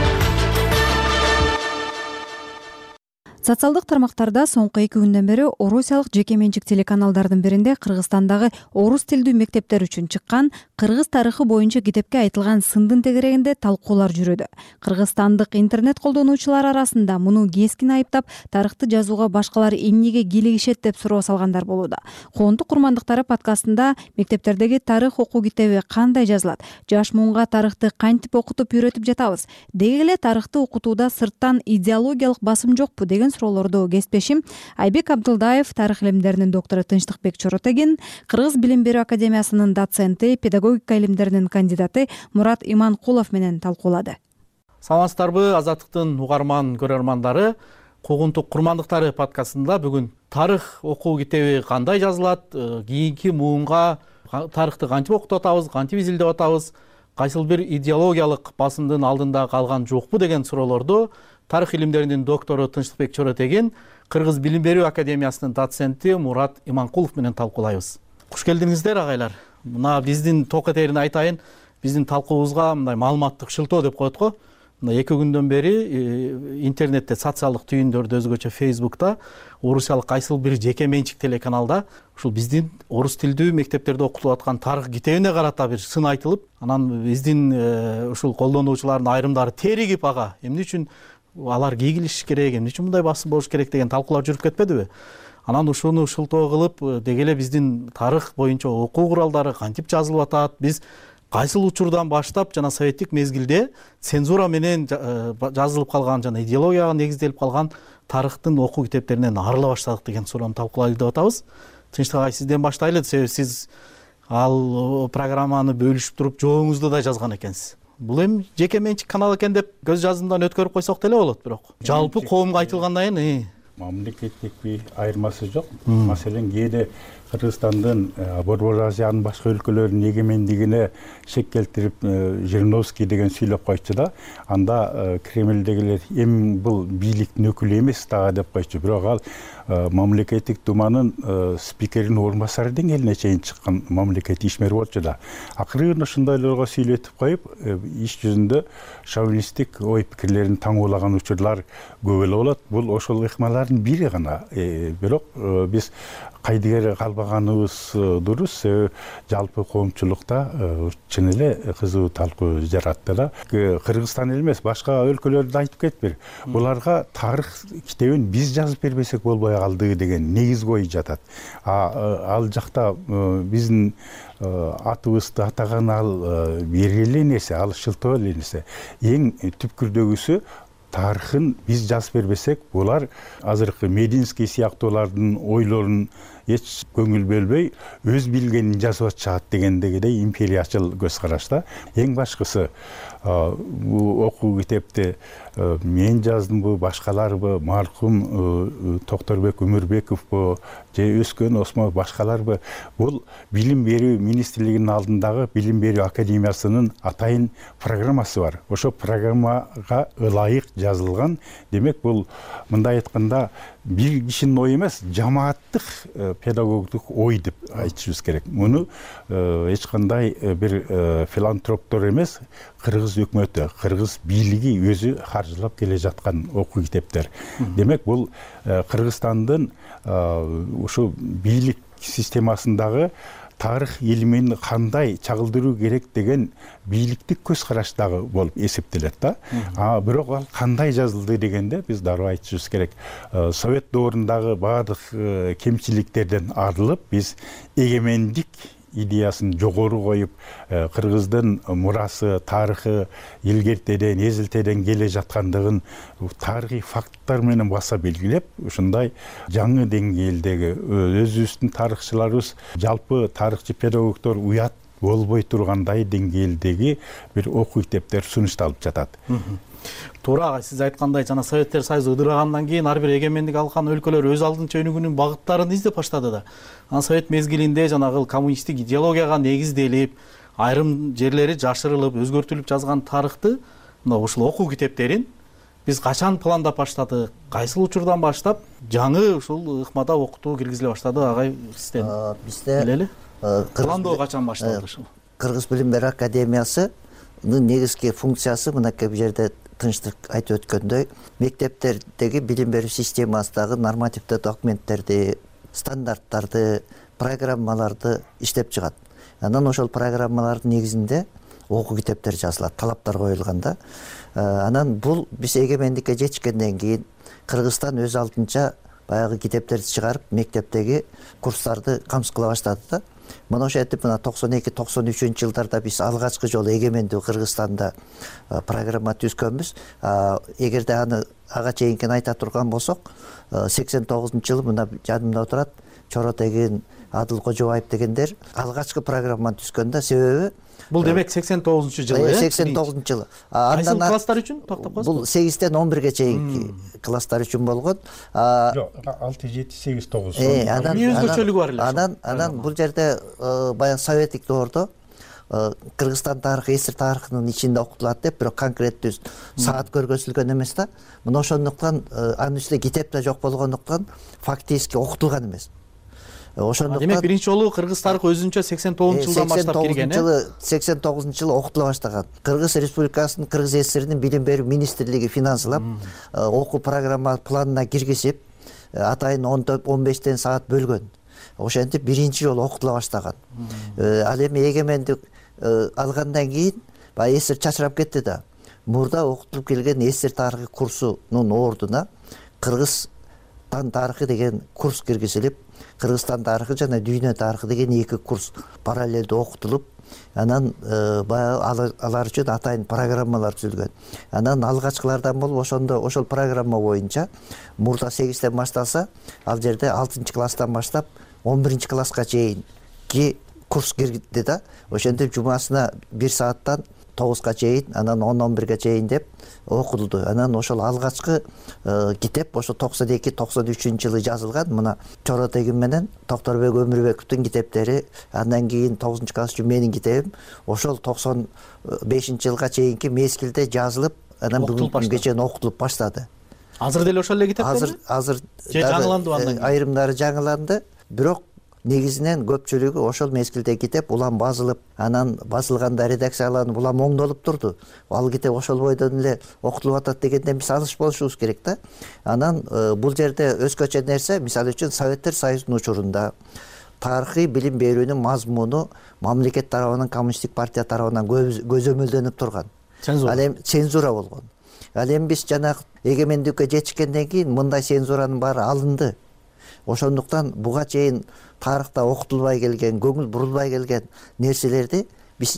Социалдык тармактарда соңку 2 күндөн бери орусиялык жеке менчик телеканалдардын биринде Кыргызстандагы орус тилдүү мектептер үчүн чыккан кыргыз тарыхы боюнча китепке айтылган сындын тегерегинде талкуулар жүрүүдө. Кыргызстандык интернет колдонуучулар арасында муну кескин айыптап, тарыхты жазууга башкалар эмнеге кийлигишет деп суроо салгандар болууда. Коомдук курмандыктары подкастында мектептердеги тарых окуу китеби кандай жазылат, жаш муунга тарыхты кантип окутуп үйрөтүп жатабыз, деги эле тарыхты окутууда сырттан идеологиялык басым жокпу деген суроолорду кеспешим Айбек Абдылдаев, тарых илимдеринин доктору Тынчтыкбек Чоротеген, Кыргыз билим берүү академиясынын доценти, педагогика илимдеринин кандидаты Мурат Иманкулов менен талкуулады. Саламатсыздарбы, Азаттыктын угарман көрөрмандары, Куугунтук курмандыктары подкастында бүгүн тарых окуу китеби кандай жазылат, кийинки муунга тарыхты кантип окутуп атабыз, кантип изилдеп атабыз, кайсыл бир идеологиялык басымдын алдында калган жокпу деген суроолорду тарых илимдеринин доктору Тынчтыкбек Чоротеген, Кыргыз билим берүү академиясынын доценти Мурат Иманкулов менен талкуулайбыз. Куш келдиңиздер агайлар. Мына биздин ток этерин айтайын, биздин талкуубузга мындай маалыматтык шылтоо деп коет го. Мына 2 күндөн бери интернетте, социалдык түйүндөрдө, өзгөчө Facebook'та орусиялык кайсыл бир жеке менчик телеканалда ушул биздин орус тилдүү мектептерде окутулуп аткан тарых китебине карата бир сын айтылып, анан биздин ушул колдонуучулардын айрымдары теригип, ага эмне үчүн алар кийгилиш керек, эмне үчүн мындай басым болуш керек деген талкуулар жүрүп кетпедиби? Анан ушуну шылтоо кылып, деги эле биздин тарых боюнча окуу куралдары кантип жазылып атат, биз кайсыл учурдан баштап жана советтик мезгилде цензура менен жазылып калган жана идеологияга негизделип калган тарыхтын окуу китептеринен арыла баштадык деген суроону талкуулайлы деп атабыз. Тынчтык агай, сизден баштайлы, себеби сиз ал программаны бөлүшүп туруп жообуңузду да жазган экенсиз. Бул эми жеке менчик канал экен деп көз жазымдан өткөрүп койсок деле болот, бирок жалпы коомго айтылгандан кийин мамлекеттик бир айырмасы жок. Маселен, кээде Кыргызстандын Борбор Азиянын башка өлкөлөрүнүн эгемендигине шек келтирип Жириновский деген сүйлөп койчу да. Анда Кремлдегилер эми бул бийликтин өкүлү эмес дагы деп койчу. Бирок ал мамлекеттик думанын спикеринин орун басары деңгээлине чейин чыккан мамлекеттик ишмер болчу да. Акырын ошондойлорго сүйлөтүп коюп, иш жүзүндө шовинисттик ой пикирлерин таңуулаган учурлар көп эле болот. Бул ошол ыкмалардын бири гана. Бирок биз кайдыгер калбаганыбыз дурус, жалпы коомчулукта чын эле кызуу талкуу жаратты да. Кыргызстан эле эмес, башка өлкөлөрдү айтып кетпир. Буларга тарых китебин биз жазып бербесек болбой калды деген негиз ой жатат. Ал жакта биздин атыбызды атаган ал бергиле нерсе, ал шылтоо эле нерсе. Эң түпкүрдөгүсү тарыхын биз жазып бербесек, булар азыркы Мединский сыяктуулардын ойлорун эч көңүл бөлбөй, өз билгенин жазып атышат дегендегидей империячыл көз карашта. Эң башкысы бул окуу китепти мен жаздымбы, башкаларбы, маркум Токторбек Өмүрбековбу, же өскөн Осмон башкаларбы, бул билим берүү министрлигинин алдындагы билим берүү академиясынын атайын программасы бар. Ошо программага ылайык жазылган. Демек, бул мындай айтканда бир кишинин ою эмес, жамааттык педагогдук ой деп айтышыбыз керек. Муну эч кандай бир филантроптор эмес, Кыргыз өкмөтү, Кыргыз бийлиги өзү каржылап келе жаткан окуу китептер. Демек, бул Кыргызстандын ушу бийлик системасындагы тарых илимин кандай чагылдыруу керек деген бийликтик көз караштагы болуп эсептелет да. Бирок ал кандай жазылды дегенде биз дароо айтышыбыз керек. Совет доорундагы баардык кемчиликтерден арылып, биз эгемендик идеясын жогору коюп, Кыргыздын мурасы, тарыхы илгертеден, эзилтеден келе жаткандыгын тарыхый факттар менен баса белгилеп, ушундай жаңы деңгээлдеги өзүбүздүн тарыхчыларыбыз, жалпы тарыхчы педагогдор уят болбой тургандай деңгээлдеги бир окуу китептер сунушталып жатат. Туура, сиз айткандай, жана Советтер Союзу ыдырагандан кийин ар бир эгемендик алган өлкөлөр өз алдынча өнүгүүнүн багыттарын издеп баштады да. Анан Совет мезгилинде жанагы коммунисттик идеологияга негизделип, айрым жерлери жашырылып, өзгөртүлүп жазган тарыхты, мына ушул окуу китептерин биз качан пландап баштадык, кайсыл учурдан баштап жаңы ушул ыкмада окутуу киргизиле баштады агай сизден бизде билели? Пландоо качан башталды ушул? Кыргыз билим берүү академиясынын негизги функциясы мынакей бул жерде тынчтык айтып өткөндөй, мектептердеги билим берүү системасындагы нормативдүү документтерди, стандарттарды, программаларды иштеп чыгат. Анан ошол программалардын негизинде окуу китептер жазылат, талаптар коюлганда. Анан бул биз эгемендикке жетишкенден кийин Кыргызстан өз алдынча баягы китептерди чыгарып, мектептеги курстарды камсыз кыла баштады да. Мына ошентип мына 92-93 жылдарда биз алгачкы жолу эгемендүү Кыргызстанда программа түзгөнбүз. Эгерде ага чейинкини айта турган болсок, 89-жылы мына жанымда отурат Чоротегин, Адыл Кожобаев дегендер алгачкы программаны түзгөндө, себеби бул демек 89-жылы. 89-жылы. Кайсыл класстар үчүн токтоп коесуз? Бул 8-тен 11ге чейинки класстар үчүн болгон. Жок, 6, 7, 8, 9. Өзгөчөлүгү бар эле. Анан бул жерде баягы советтик доордо Кыргызстан тарыхы, СССР тарыхынын ичинде окутулат деп, бирок конкреттүү саат көргөзүлгөн эмес да. Мына ошондуктан анын үстүнө китеп да жок болгондуктан фактически окутулган эмес. Демек биринчи жолу кыргыз тарыхы өзүнчө 89-жылдан баштап кирген. 89-жылы окутула баштаган. Кыргыз Республикасынын, Кыргыз СССРинин билим берүү министрлиги финансылап, окуу программа планына киргизип, атайын 15 саат бөлгөн. Ошентип биринчи жолу окутула баштаган. Ал эми эгемендик алгандан кийин баягы СССР чачырап кетти да. Мурда окутулуп келген СССР тарыхы курсунун ордуна Кыргызстан тарыхы деген курс киргизилип, Кыргызстан тарыхы жана дүйнө тарыхы деген эки курс параллелдүү окутулуп, анан баягы алар үчүн атайын программалар түзүлгөн. Анан алгачкылардан болуп ошол программа боюнча мурда 8-тен башталса, ал жерде 6-класстан баштап 11-класска чейинки курс киргизди да. Ошентип жумасына 1 сааттан 9га чейин, анан 10-11ге чейин деп окутулду. Анан ошол алгачкы китеп ошо 92-93 жылы жазылган. Мына Чоротегин менен Токторбек Өмүрбековдун китептери, андан кийин 9-класс үчүн менин китебим ошол 95-жылга чейинки мезгилде жазылып, анан бүгүнкү чейин окутулуп баштады. Азыр деле ошол эле китептерби? Азыр жаңыланды андан кийин. Айрымдары жаңыланды, бирок негизинен көпчүлүгү ошол мезгилде китеп улам басылып, анан басылганда редакцияланып, улам оңдолуп турду. Ал китеп ошол бойдон эле окутулуп атат дегенден биз алыс болушубуз керек да. Анан бул жерде өзгөчө нерсе, мисалы үчүн Советтер Союзунун учурунда тарыхый билим берүүнүн мазмуну мамлекет тарабынан, коммунисттик партия тарабынан көзөмөлдөнүп турган. Ал эми цензура болгон. Ал эми биз жанагы эгемендикке жетишкенден кийин мындай цензуранын баары алынды. Ошондуктан буга чейин тарыхта окутулбай келген, көңүл бурулбай келген нерселерди биз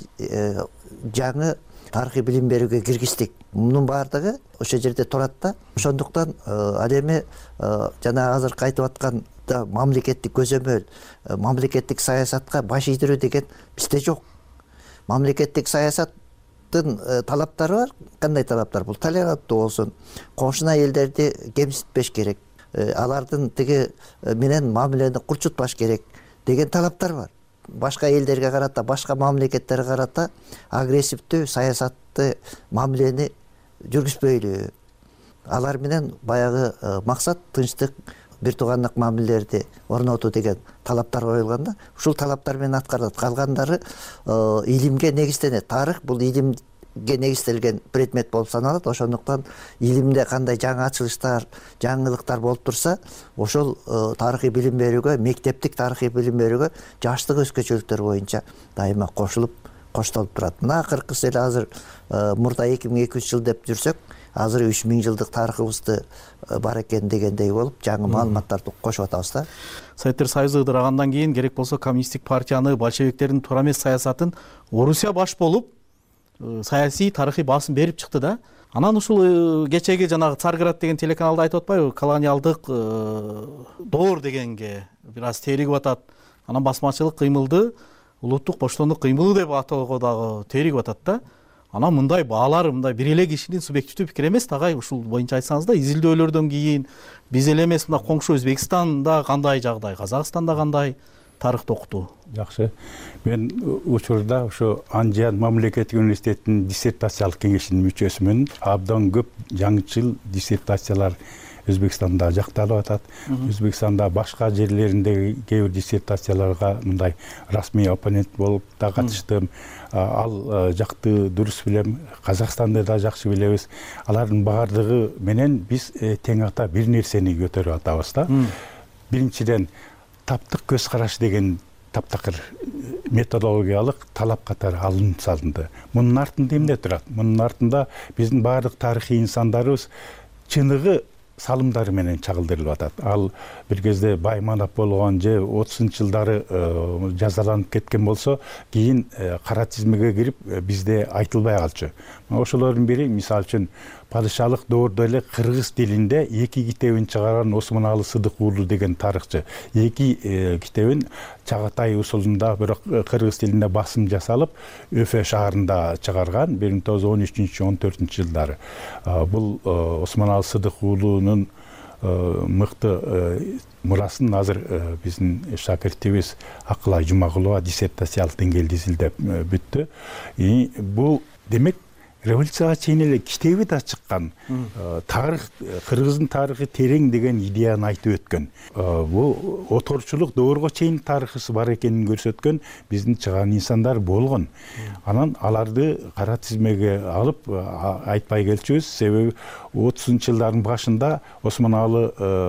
жаңы тарыхый билим берүүгө киргиздик. Мунун баардыгы ошол жерде турат да. Ошондуктан ал эми жана азыркы айтып атканда мамлекеттик көзөмөл, мамлекеттик саясатка баш ийдирүү деген бизде жок. Мамлекеттик саясаттын талаптары бар. Кандай талаптар? Бул толеранттуу болсун, кошуна элдерди кемситпеш керек, алардын тиги менен мамилени курчутпаш керек деген талаптар бар. Башка элдерге карата, башка мамлекеттерге карата агрессивдүү саясатты, мамилени жүргүзбөйлү. Алар менен баягы максат тынчтык, бир туугандык мамилелерди орнотуу деген талаптар коюлган да. Ушул талаптар менен аткарылат. Калгандары илимге негизденет. Тарых бул илимге негизделген предмет болуп саналат. Ошондуктан илимде кандай жаңы ачылыштар, жаңылыктар болуп турса, ошол тарыхый билим берүүгө, мектептик тарыхый билим берүүгө жаштык өзгөчөлүктөр боюнча дайыма коштолуп турат. Мына акыркысы эле азыр мурда 2200 жыл деп жүрсөк, азыр 3000 жылдык тарыхыбызды бар экен дегендей болуп, жаңы маалыматтарды кошуп атабыз да. Советтер Союзу ыдырагандан кийин керек болсо коммунисттик партияны, большевиктердин туура эмес саясатын Орусия баш болуп, саясий тарыхый басым берип чыкты да. Анан ушул кечеги жанагы Царград деген телеканалда айтып атпайбы, колониалдык доор дегенге бир аз теригип атат. Анан басмачылык кыймылды улуттук боштондук кыймылы деп атоого дагы теригип атат да. Анан мындай баалар, мындай бир эле кишинин субъективдүү пикири эмес тагай. Ушул боюнча айтсаңыз да, изилдөөлөрдөн кийин биз эле эмес, мына коңшу Өзбекстанда кандай жагдай, Казакстанда кандай, тарыхты окутуу? Жакшы. Мен учурда ошо Анжан мамлекеттик университетинин диссертациялык кеңешинин мүчөсүмүн. Абдан көп жаңычыл диссертациялар Өзбекстанда жакталып атат. Өзбекстанда башка жерлеринде кээ бир диссертацияларга мындай расмий оппонент болуп да катыштым. Ал жакты дурус билем. Казакстанды да жакшы билебиз. Алардын баардыгы менен биз тең ата бир нерсени көтөрүп атабыз да. Биринчиден таптык көз караш деген таптакыр методологиялык талап катары алынып салынды. Мунун артында эмне турат? Мунун артында биздин баардык тарыхый инсандарыбыз чыныгы салымдары менен чагылдырылып атат. Ал бир кезде байманап болгон же 30-жылдары жазаланып кеткен болсо, кийин кара тизмеге кирип бизде айтылбай калчу. Ошолордун бири, мисалы үчүн, падышалык доордо эле кыргыз тилинде 2 китебин чыгарган Осмоналы Сыдык уулу деген тарыхчы. 2 китебин Чагатай усулунда, бирок кыргыз тилинде басым жасалып, Өфө шаарында чыгарган 1913-14-жылдары. Бул Осмоналы Сыдык уулунун мыкты мурасын азыр биздин шакиртибиз Акылай Жумагулова диссертациялык деңгээлде изилдеп бүттү. Бул демек революцияга чейин эле китеби да чыккан. Тарых, кыргыздын тарыхы терең деген идеяны айтып өткөн. Бул оторчулук доорго чейин тарыхысы бар экенин көрсөткөн биздин чыган инсандар болгон. Анан аларды кара тизмеге алып айтпай келчүбүз. Себеби 30-жылдардын башында Осмоналы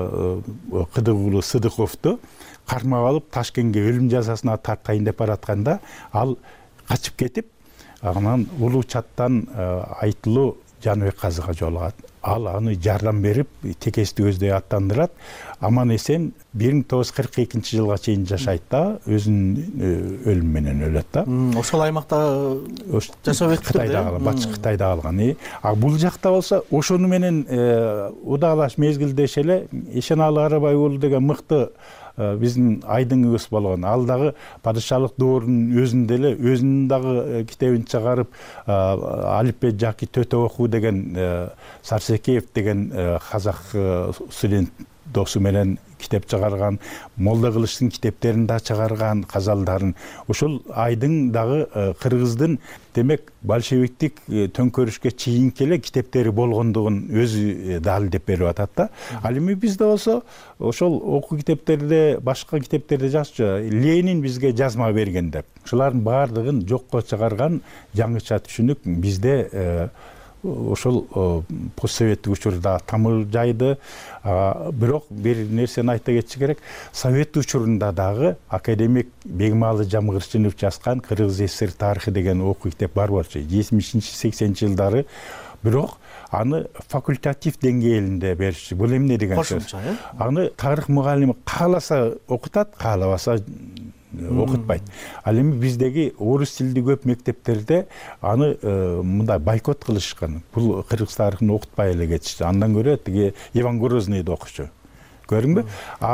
Кыдык уулу Сыдыковду кармап алып Ташкентке өлүм жазасына тартайын деп баратканда, ал качып кетип, анан улуу чаттан Айтылуу Жаныбек казыга жолугат. Ал аны жардам берип, текести көздөй аттандырат. Аман эсен 1942-жылга чейин жашайт да, өзүнүн өлүмү менен өлөт да. Ошол аймакта жашап өттү. Кытайда, Батыш Кытайда калган. Бул жакта болсо ошону менен удаалаш мезгилдеш эле Эшеналы Арабай уулу деген мыкты биздин айдыңыбыз болгон. Ал дагы падышалык доорунун өзүндө эле өзүнүн дагы китебин чыгарып, Алипбек Жаки Төтө окуу деген Сарсекеев деген казак студент досу менен китеп чыгарган, Молда Кылычтын китептерин да чыгарган, казалдарын. Ошол айдың дагы кыргыздын демек большевиктик төңкөрүшкө чейинки эле китептери болгондугун өзү далилдеп берип атат да. Ал эми бизде болсо ошол окуу китептерде, башка китептерде жазчу Ленин бизге жазма берген деп. Ушулардын баардыгын жокко чыгарган жаңыча түшүнүк бизде ошол постсоветтик учурда тамыр жайды. Бирок бир нерсени айта кетиш керек. Совет учурунда дагы академик Бегмалы Жамгырчынов жазган Кыргыз ССР тарыхы деген окуу китеп бар болчу 70-80-жылдары. Бирок аны факультатив деңгээлинде беришчү. Бул эмне деген сөз? Аны тарых мугалими кааласа окутат, каалабаса окутпайт. Ал эми биздеги орус тилдүү көп мектептерде аны мындай бойкот кылышкан. Бул кыргыз тарыхын окутпай эле кетишти. Андан көрө тиги Иван Грозныйды окучу. Көрдүңбү?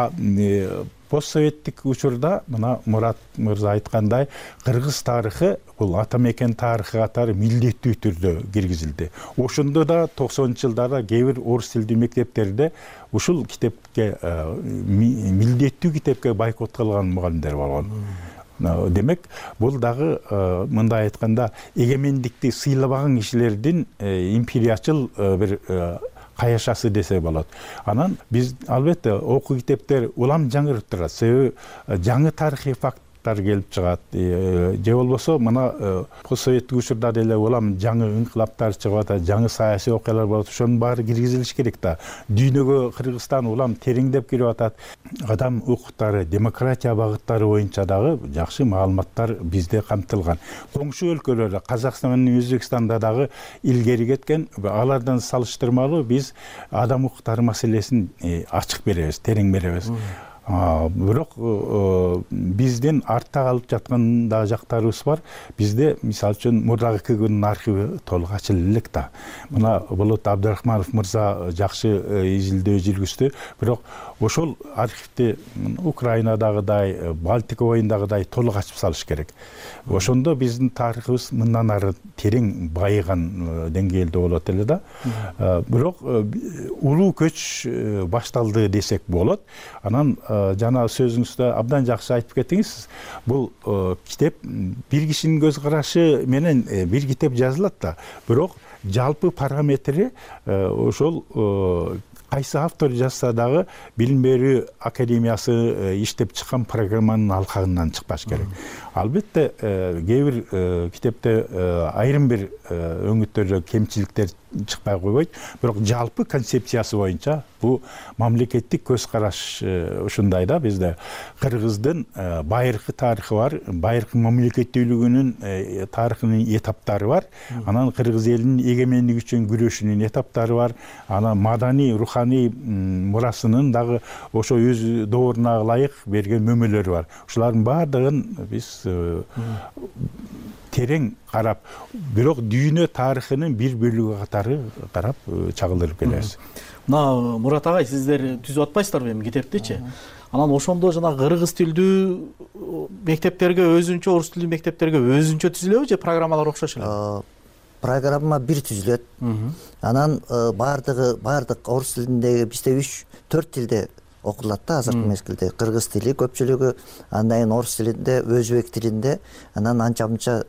Постсоветтик учурда мына Мурат мырза айткандай, кыргыз тарыхы бул ата мекен тарыхы катары милдеттүү түрдө киргизилди. Ошондо да 90-жылдарда кээ бир орус тилдүү мектептерде ушул китепке милдеттүү китепке бойкот кылган мугалимдер болгон. Демек, бул дагы мындай айтканда эгемендикти сыйлабаган кишилердин империячыл бир каяшасы десе болот. Анан биз албетте окуу китептер улам жаңырып турат. Себеби жаңы тарыхый факттар келип чыгат. Же болбосо мына постсоветтик учурда деле улам жаңы инкылаптар чыгып атат, жаңы саясий окуялар болот. Ошонун баары киргизилиш керек да. Дүйнөгө Кыргызстан улам тереңдеп кирип атат. Адам укуктары, демократия багыттары боюнча дагы жакшы маалыматтар бизде камтылган. Коңшу өлкөлөр Казакстан менен Өзбекстанда дагы илгери кеткен. Алардан салыштырмалуу биз адам укуктары маселесин ачык беребиз, терең беребиз. Бирок биздин артта калып жаткан да жактарыбыз бар. Бизде мисалы үчүн мурдагы КГБнын архиви толук ачылып элек да. Мына Болот Абдырахманов мырза жакшы изилдөө жүргүздү. Бирок ошол архивди Украинадагыдай, Балтика ойундагыдай толук ачып салыш керек. Ошондо биздин тарыхыбыз мындан ары терең байыган деңгээлде болот эле да. Бирок улуу көч башталды десек болот. Анан жана сөзүңүздө абдан жакшы айтып кеттиңиз. Бул китеп бир кишинин көз карашы менен бир китеп жазылат да. Бирок жалпы параметри ошол кайсы автор жазса дагы билим берүү академиясы иштеп чыккан программанын алкагынан чыкпаш керек. Албетте кээ бир китепте айрым бир өңүттөрдө кемчиликтер чыкпай койбойт, бирок жалпы концепциясы боюнча бул мамлекеттик көз караш ушундай да. Бизде кыргыздын байыркы тарыхы бар, байыркы мамлекеттүүлүгүнүн тарыхынын этаптары бар, анан кыргыз элинин эгемендик үчүн күрөшүнүн этаптары бар, анан маданий, руханий мурасынын дагы ошо өз дооруна ылайык берген мөмөлөрү бар. Ушулардын баардыгын биз терең карап, бирок дүйнө тарыхынын бир бөлүгү катары карап чагылдырып келебиз. Мына Мурат агай, сиздер түзүп атпайсыздарбы эми китептичи? Анан ошондо жана кыргыз тилдүү мектептерге өзүнчө, орус тилдүү мектептерге өзүнчө түзүлөбү же программалар окшош эле? Программа бир түзүлөт. Анан бардык орус тилиндеги бизде 3-4 тилде окулат да азыркы мезгилде. Кыргыз тили көпчүлүгү, андан кийин орус тилинде, өзбек тилинде, анан анча-мынча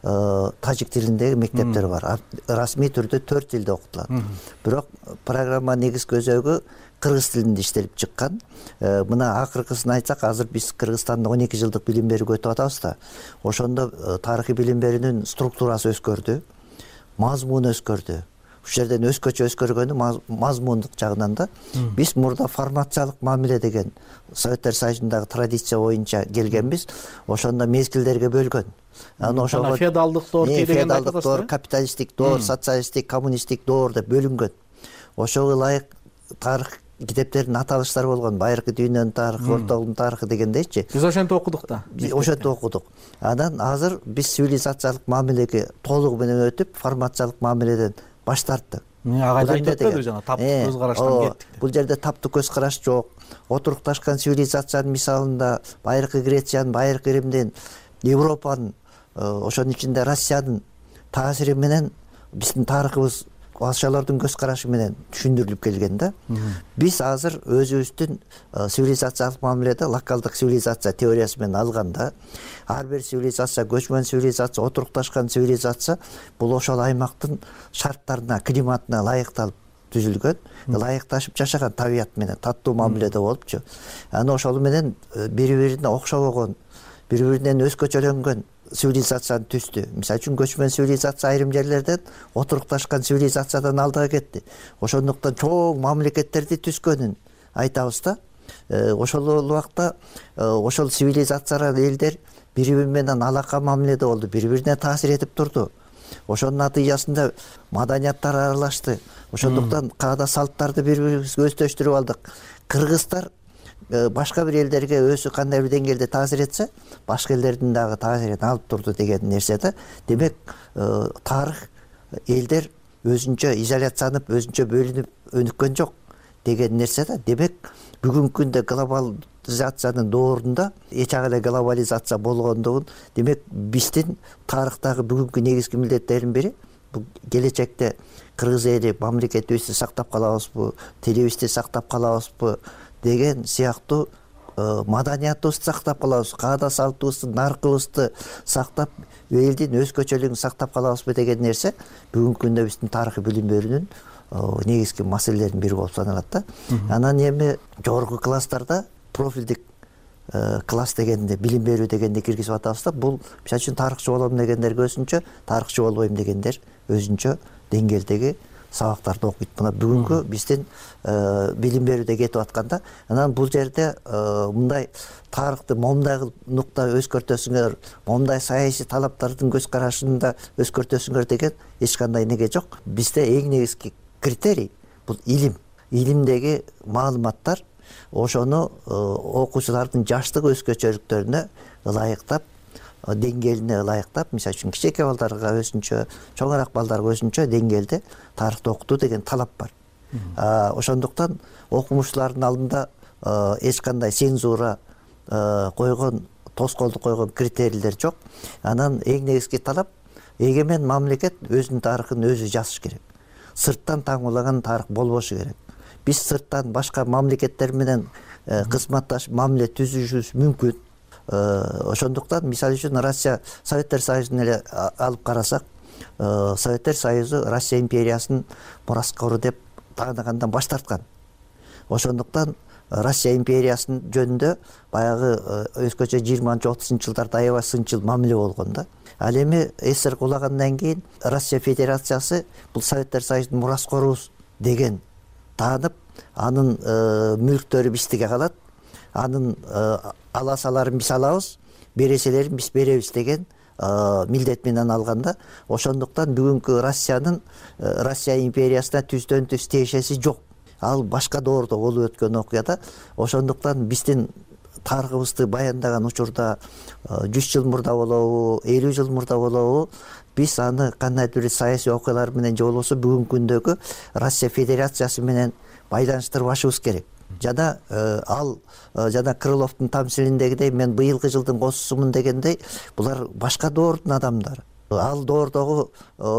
тажик тилиндеги мектептер бар. Расмий түрдө 4 тилде окутулат. Бирок программа негизги өзөгү кыргыз тилинде иштелип чыккан. Мына акыркысын айтсак, азыр биз Кыргызстанда 12 жылдык билим берүүгө өтүп атабыз да. Ошондо тарыхый билим берүүнүн структурасы өзгөрдү, мазмуну өзгөрдү. Ушул жерден өзгөчө өзгөргөнү мазмундук жагынан да. Биз мурда формациялык мамиле деген Советтер Союзундагы традиция боюнча келгенбиз. Ошондо мезгилдерге бөлгөн. Анан ошого феодалдык доор, феодалдык доор, капиталисттик доор, социалисттик, коммунисттик доор деп бөлүнгөн. Ошого ылайык тарых китептердин аталыштары болгон. Байыркы дүйнөнүн тарыхы, ортолуктун тарыхы дегендейчи. Биз ошентип окудук да. Ошентип окудук. Анан азыр биз цивилизациялык мамилеге толугу менен өтүп, формациялык мамиледен баш тарттык. Агайда айтып атпайбы жана таптык көз караштан кеттик. Бул жерде таптык көз караш жок. Отурукташкан цивилизациянын мисалында байыркы Грециянын, байыркы Римдин, Европанын, ошонун ичинде Россиянын таасири менен биздин тарыхыбыз ошолордун көз карашы менен түшүндүрүлүп келген да. Биз азыр өзүбүздүн цивилизациялык мамиледе локалдык цивилизация теориясы менен алганда, ар бир цивилизация, көчмөн цивилизация, отурукташкан цивилизация бул ошол аймактын шарттарына, климатына ылайыкталып түзүлгөн, ылайыкташып жашаган табият менен таттуу мамиледе болупчу. Анан ошол менен бири-бирине окшобогон, бири-биринен өзгөчөлөнгөн цивилизацияны түздү. Мисалы үчүн көчмөн цивилизация айрым жерлерден отурукташкан цивилизациядан алдыга кетти. Ошондуктан чоң мамлекеттерди түзгөнүн айтабыз да. Ошол убакта ошол цивилизациялар элдер бири-бири менен алака мамиледе болду, бири-бирине таасир этип турду. Ошонун натыйжасында маданияттар аралашты. Ошондуктан каада салттарды бири-бирибизге өздөштүрүп алдык. Кыргыздар башка бир элдерге өзү кандай бир деңгээлде таасир этсе, башка элдердин дагы таасирин алып турду деген нерсе да. Демек, тарых элдер өзүнчө изоляциянып, өзүнчө бөлүнүп өнүккөн жок деген нерсе да. Демек, бүгүнкү күндө глобализациянын доорунда эч ак эле глобализация болгондугун, демек, биздин тарыхтагы бүгүнкү негизги милдеттердин бири бул келечекте кыргыз эли мамлекетибизди сактап калабызбы, тилибизди сактап калабызбы деген сыяктуу маданиятыбызды сактап калабыз, каада салтыбызды, наркыбызды сактап, элдин өзгөчөлүгүн сактап калабызбы деген нерсе бүгүнкү күндө биздин тарыхый билим берүүнүн негизги маселелеринин бири болуп саналат да. Анан эми жогорку класстарда профилдик класс дегенде, билим берүү дегенде киргизип атабыз да. Бул мисалы үчүн тарыхчы болом дегендерге өзүнчө, тарыхчы болбойм дегендер өзүнчө деңгээлдеги сабактарды окуйт. Мына бүгүнкү биздин билим берүүдө кетип атканда, анан бул жерде мындай тарыхты момундай нукта өзгөртөсүңөр, момундай саясий талаптардын көз карашын да өзгөртөсүңөр деген эч кандай неге жок. Бизде эң негизги критерий бул илим. Илимдеги маалыматтар ошону окуучулардын жаштык өзгөчөлүктөрүнө ылайыктап, деңгээлине ылайыктап, мисалы үчүн кичээкей балдарга өзүнчө, чоңураак балдарга өзүнчө деңгээлде тарыхты окутуу деген талап бар. Ошондуктан окумуштуулардын алдында эч кандай цензура койгон, тоскоолдук койгон критерийлер жок. Анан эң негизги талап эгемен мамлекет өзүнүн тарыхын өзү жазыш керек. Сырттан таңуулаган тарых болбошу керек. Биз сырттан башка мамлекеттер менен кызматташып мамиле түзүшүбүз мүмкүн. Ошондуктан мисалы үчүн Россия Советтер Союзун эле алып карасак, Советтер Союзу Россия империясынын мураскору деп тааныгандан баш тарткан. Ошондуктан Россия империясынын жөнүндө баягы өзгөчө 20-30 жылдарда аябай сынчыл мамиле болгон да. Ал эми СССР кулагандан кийин Россия Федерациясы бул Советтер Союзунун мураскорубуз деген таанып, анын мүлктөрү биздике калат, анын аласаларын биз алабыз, береселерин биз беребиз деген милдет менен алганда. Ошондуктан бүгүнкү Россия империясына түздөн-түз тиешеси жок. Ал башка доордо болуп өткөн окуяда. Ошондуктан биздин тарыхыбызды баяндаган учурда 100 жыл мурда болобу, 50 жыл мурда болобу, биз аны кандайдыр бир саясий окуялар менен же болбосо бүгүнкү күндөгү Россия Федерациясы менен байланыштырбашыбыз керек. Жана ал жана Крыловдун тамсилиндегидей мен быйылкы жылдын косусумун дегендей, булар башка доордун адамдары. Ал доордогу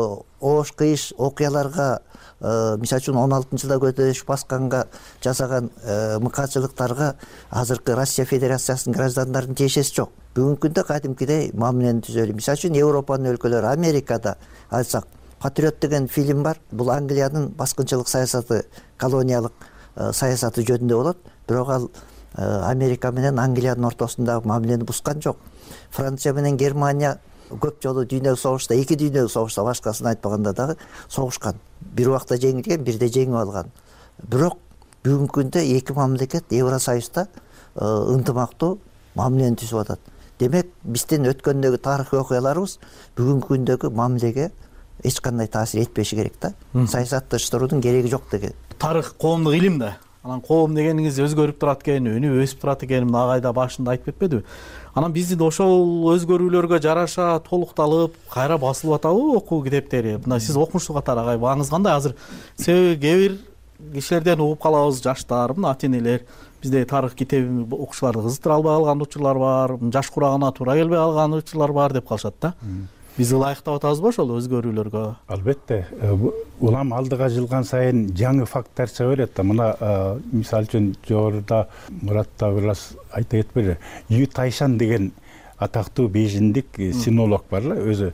оош кыйыш окуяларга, мисалы үчүн 16-жылда көтөрүш басканга жасаган мыкаачылыктарга азыркы Россия Федерациясынын граждандарынын тиешеси жок. Бүгүнкү күндө кадимкидей мамилени түзөлү. Мисалы үчүн Европанын өлкөлөрү, Америкада алсак, Патриот деген фильм бар. Бул Англиянын баскынчылык саясаты, колониялык саясаты жөнүндө болот. Бирок ал Америка менен Англиянын ортосундагы мамилени бускан жок. Франция менен Германия көп жолу дүйнөлүк согушта, эки дүйнөлүк согушта, башкасын айтпаганда дагы согушкан. Бир убакта жеңилген, бирде жеңип алган. Бирок бүгүнкү күндө эки мамлекет Евросоюзда ынтымактуу мамилени түзүп атат. Демек, биздин өткөндөгү тарыхый окуяларыбыз бүгүнкү күндөгү мамилеге эч кандай таасир этпеши керек да. Саясатташтыруунун кереги жок деген. Тарых коомдук илим да. Анан коом дегениңиз өзгөрүп турат экен, өнүп өсүп турат экен, агайда башында айтып кетпедиби? Анан биздин ошол өзгөрүүлөргө жараша толукталып, кайра басылып атабы окуу китептери? Мына сиз окумуштуу катары агай багыңыз кандай? Азыр себеби кээ бир кишилерден угуп калабыз, жаштар, мына ата-энелер бизде тарых китебин окуучуларды кызыктыра албай калган учурлар бар, жаш курагына туура келбей калган учурлар бар деп калышат да. Биз ылайыктап атабызбы ошол өзгөрүүлөргө? Албетте. Улам алдыга жылган сайын жаңы факттар чыга берет да. Мына мисалы үчүн жогоруда Мурат да бираз айта кетпеди. Ю Тайшан деген атактуу бейжиндик синолог бар эле, өзү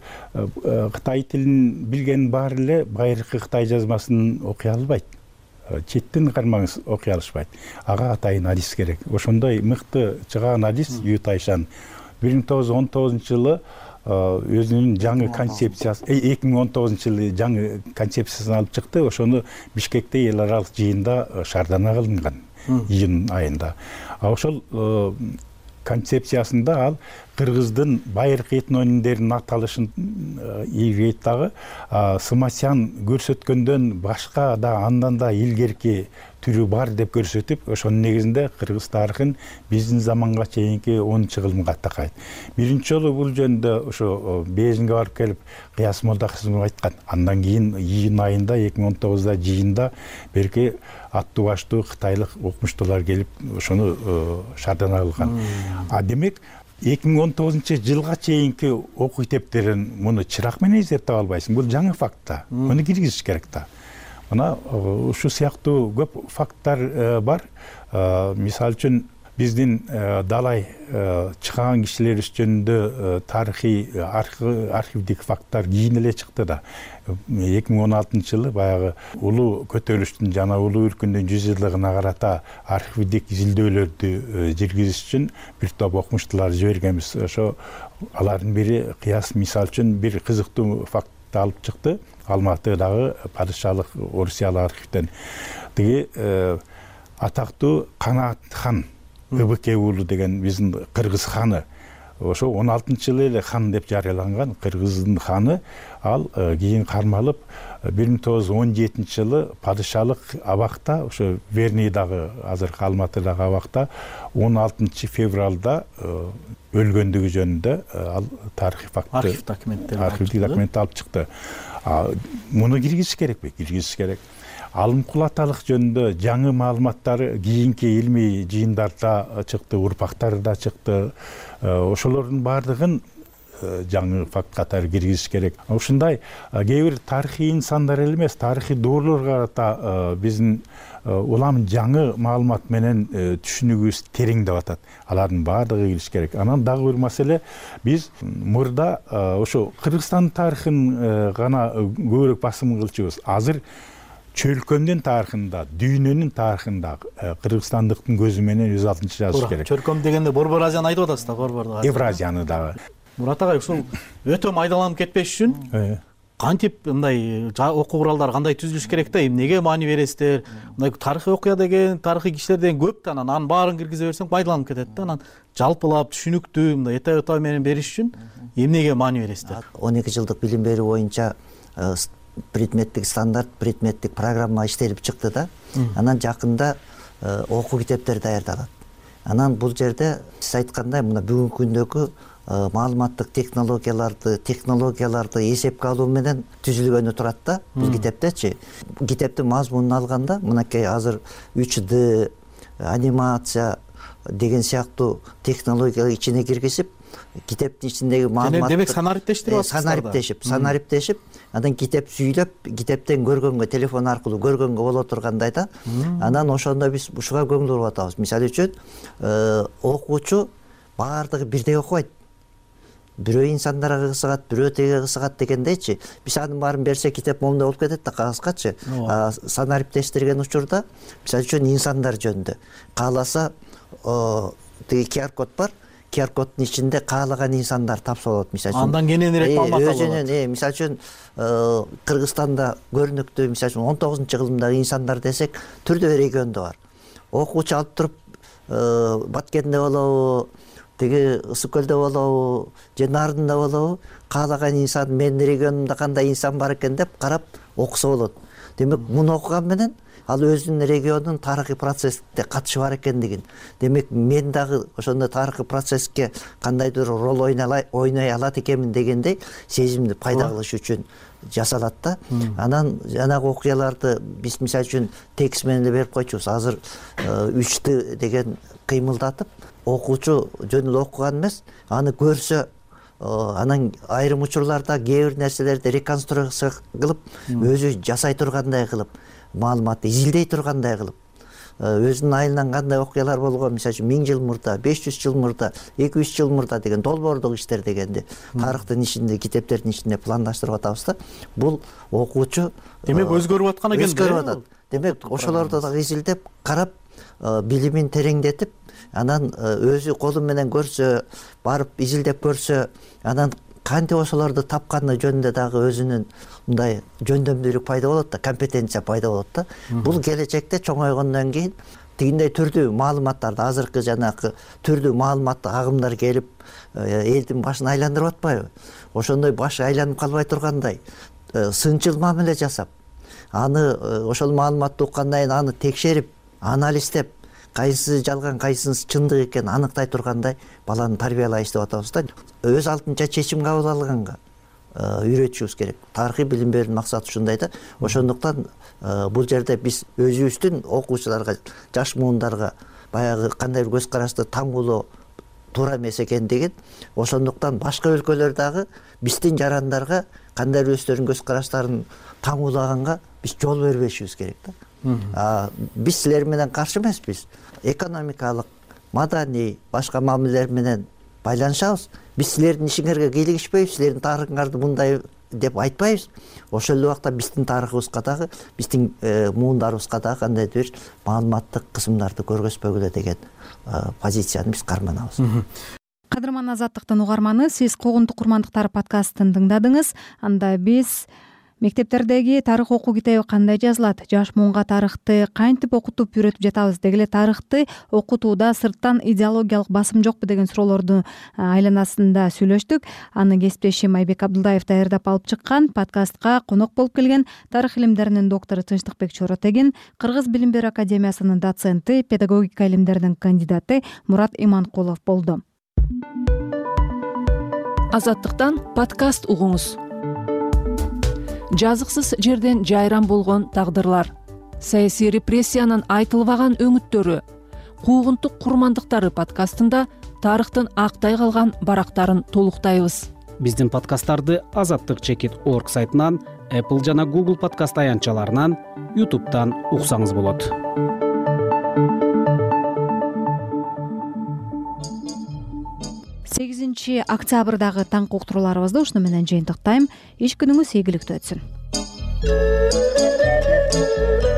Кытай тилин билген баары эле байыркы Кытай жазмасын окуй албайт. Четтен кармаңыз окуй алышпайт. Ага атайын адис керек. Ошондой мыкты чыган адис Ю Тайшан 1919-жылы өзүнүн жаңы концепциясы, 2019-жылы жаңы концепциясын алып чыкты. Ошону Бишкекте эл аралык жыйында шаардана кылынган июнь айында. Ошол концепциясында ал кыргыздын байыркы этнонимдеринин аталышын ийгейт дагы, Сымасян көрсөткөндөн башка да андан да илгерки түрү бар деп көрсөтүп, ошонун негизинде кыргыз тарыхын биздин заманга чейинки 10-кылымга такайт. Биринчи жолу бул жөнүндө ошо Бейжиңге барып келип Кыяс Молдахисимов айткан. Андан кийин июнь айында 2019-да жыйында берки аттуу баштуу кытайлык окумуштуулар келип ошону шаардана кылган. Демек 2019-жылга чейинки окуу китептерин муну чырак менен издеп албайсың. Бул жаңы факт да. Муну киргизиш керек да. Мына ушу сыяктуу көп факттар бар. Мисалы үчүн биздин далай чыган кишилер жөнүндө тарыхый архивдик факттар кийин эле чыкты да. 2016-жылы баягы улуу көтөрүлүштүн жана улуу үркүндүн 100 жылдыгына карата архивдик изилдөөлөрдү жүргүзүш үчүн бир топ окумуштуулар жибергенбиз. Ошо алардын бири Кыяс мисалы үчүн бир кызыктуу фактты алып чыкты. Алматыдагы падышалык Орусиялык архивден. Тиги атактуу Канаат хан Ыбыке уулу деген биздин кыргыз ханы. Ошо 16-жылы эле хан деп жарыяланган кыргыздын ханы. Ал кийин кармалып 1917-жылы падышалык абакта, ошо Вернийдагы азыркы Алматыдагы абакта 16 февралда өлгөндүгү жөнүндө ал тарыхый факты, архивдик документти алып чыкты. Муну киргизиш керекпи? Киргизиш керек. алым кулаталык жөнүндө жаңы маалыматтар кийинки илмий жыйындарда чыкты, урпактарда чыкты. Ошолордун баардыгын жаңы факт катары киргизиш керек. Ушундай кээ бир тарыхый инсандар эле эмес, тарыхый доорлорго карата биздин улам жаңы маалымат менен түшүнүгүбүз тереңдеп атат. Алардын баардыгы кириш керек. Анан дагы бир маселе, биз мурда ошо Кыргызстан тарыхын гана көбүрөөк басым кылчубуз. Азыр чөлкөмдүн тарыхында, дүйнөнүн тарыхында кыргызстандыктын көзү менен өз алдынча жазыш керек. Чөлкөм дегенде Борбор Азияны айтып атасыз да, Борборду. Евразияны дагы. Мурат агай, ушул өтө майдаланып кетпеш үчүн кантип мындай окуу куралдары кандай түзүлүш керек да? Эмнеге маани бересиздер? Мындай тарыхый окуя деген, тарыхый кишилер деген көп да, анан баарын киргизе берсең майдаланып кетет да. Анан жалпылап, түшүнүктүү, мындай эта менен бериш үчүн эмнеге маани бересиздер? 12 жылдык билим берүү боюнча предметтик стандарт, предметтик программа иштелип чыкты да. Анан жакында окуу китептер даярдалат. Анан бул жерде сиз айткандай мына бүгүнкү күндөгү маалыматтык технологияларды эсепке алуу менен түзүлгөнү турат да. Бул китептечи. Китептин мазмунун алганда мынакей азыр 3D анимация деген сыяктуу технологиялар ичине киргизип, китептин ичиндеги маалыматты демек санариптештирип атасыздар. Санариптешип, анан китеп сүйүлөп, китептен көргөнгө, телефон аркылуу көргөнгө боло тургандай да. Анан ошондо биз ушуга көңүл буруп атабыз. Мисалы үчүн, окуучу баардыгы бирдей окубайт. Бирөө инсандарга кызыгат, бирөө теге кызыгат дегендейчи. Биз анын баарын берсе китеп момундай болуп кетет да, кагазгачы. Санариптештирген учурда, мисалы үчүн инсандар жөнүндө кааласа теги QR код бар. QR коддун ичинде каалаган инсандар тапса болот, мисалы үчүн. Андан кененирээк маалымат алып алат. Мисалы үчүн Кыргызстанда көрүнүктүү, мисалы үчүн 19-кылымдагы инсандар десек, түрдүү региондо бар. Окуучу алып туруп Баткенде болобу, теги Ысык көлдө болобу, же Нардында болобу, каалаган инсан менин регионумда кандай инсан бар экен деп карап окуса болот. Демек, муну окуган менен ал өзүнүн регионунун тарыхый процессте катышы бар экендигин, демек мен дагы ошондой тарыхый процесске кандайдыр роль ойной алат экенмин дегендей сезимди пайда кылыш үчүн жасалат да. Анан жанагы окуяларды биз мисалы үчүн текст менен эле берип койчубуз. Азыр 3D деген кыймылдатып, окуучу жөн эле окуган эмес, аны көрсө, анан айрым учурларда кээ бир нерселерди реконструкция кылып, өзү жасай тургандай кылып, маалыматты изилдей тургандай кылып, өзүнүн айылынан кандай окуялар болгон, мисалы үчүн 1000 жыл мурда, 500 жыл мурда, 200 жыл мурда деген долбоордук иштер дегенди тарыхтын ичинде, китептердин ичинде пландаштырып атабыз да. Бул окуучу демек өзгөрүп аткан экен. Өзгөрүп атат. Демек ошолорду да изилдеп, карап, билимин тереңдетип, анан өзү колу менен көрсө, барып изилдеп көрсө, анан кантип ошолорду тапканы жөнүндө дагы өзүнүн мындай жөндөмдүүлүк пайда болот да, компетенция пайда болот да. Бул келечекте чоңойгондон кийин тигиндей түрдүү маалыматтарды, азыркы жанагы түрдүү маалыматтык агымдар келип, элдин башын айландырып атпайбы? Ошондой баш айланып калбай тургандай сынчыл мамиле жасап, аны ошол маалыматты уккандан кийин аны текшерип, анализдеп, кайсысы жалган, кайсысы чындык экенин аныктай тургандай баланы тарбиялайбыз деп атабыз да. Өз алдынча чечим кабыл алганга үйрөтүшүбүз керек. Тарыхый билим берүүнүн максаты ушундай да. Ошондуктан бул жерде биз өзүбүздүн окуучуларга, жаш муундарга баягы кандай бир көз карашты таңуулоо туура эмес экендигин, ошондуктан башка өлкөлөр дагы биздин жарандарга кандай бир өздөрүнүн көз караштарын таңуулаганга биз жол бербешибиз керек да. Биз силер менен каршы эмеспиз. Экономикалык, маданий, башка мамилелер менен байланышабыз. Биз силердин ишиңерге кийлигишпейбиз, силердин тарыхыңарды мындай деп айтпайбыз. Ошол эле убакта биздин тарыхыбызга дагы, биздин муундарыбызга дагы кандайдыр бир маалыматтык кысымдарды көргөзбөгүлө деген позицияны биз карманабыз. Кадырман Азаттыктын угарманы, сиз Когунтук курмандыктар подкастын тыңдадыңыз. Анда биз мектептердеги тарых окуу китеби кандай жазылат, жаш муунга тарыхты кантип окутуп үйрөтүп жатабыз, деги эле тарыхты окутууда сырттан идеологиялык басым жокпу деген суроолордун айланасында сүйлөштүк. Аны кесиптешим Айбек Абдулдаев даярдап алып чыккан. Подкастка конок болуп келген тарых илимдеринин доктору Тынчтыкбек Чоротегин, Кыргыз билим берүү академиясынын доценти, педагогика илимдеринин кандидаты Мурат Иманкулов болду. Азаттыктан подкаст угуңуз. Жазыксыз жерден жайран болгон тагдырлар. саясий репрессиянын айтылбаган өңүттөрү, куугунтук курмандыктары подкастында тарыхтын актай калган барактарын толуктайбыз. Биздин подкасттарды azattik.org сайтынан, Apple жана Google подкаст аянтчаларынан, YouTube'дан уксаңыз болот. 8 октябрдагы таңкы уктурууларыбызды ушуну менен жыйынтыктайм. Иш күнүңүз ийгиликтүү өтсүн.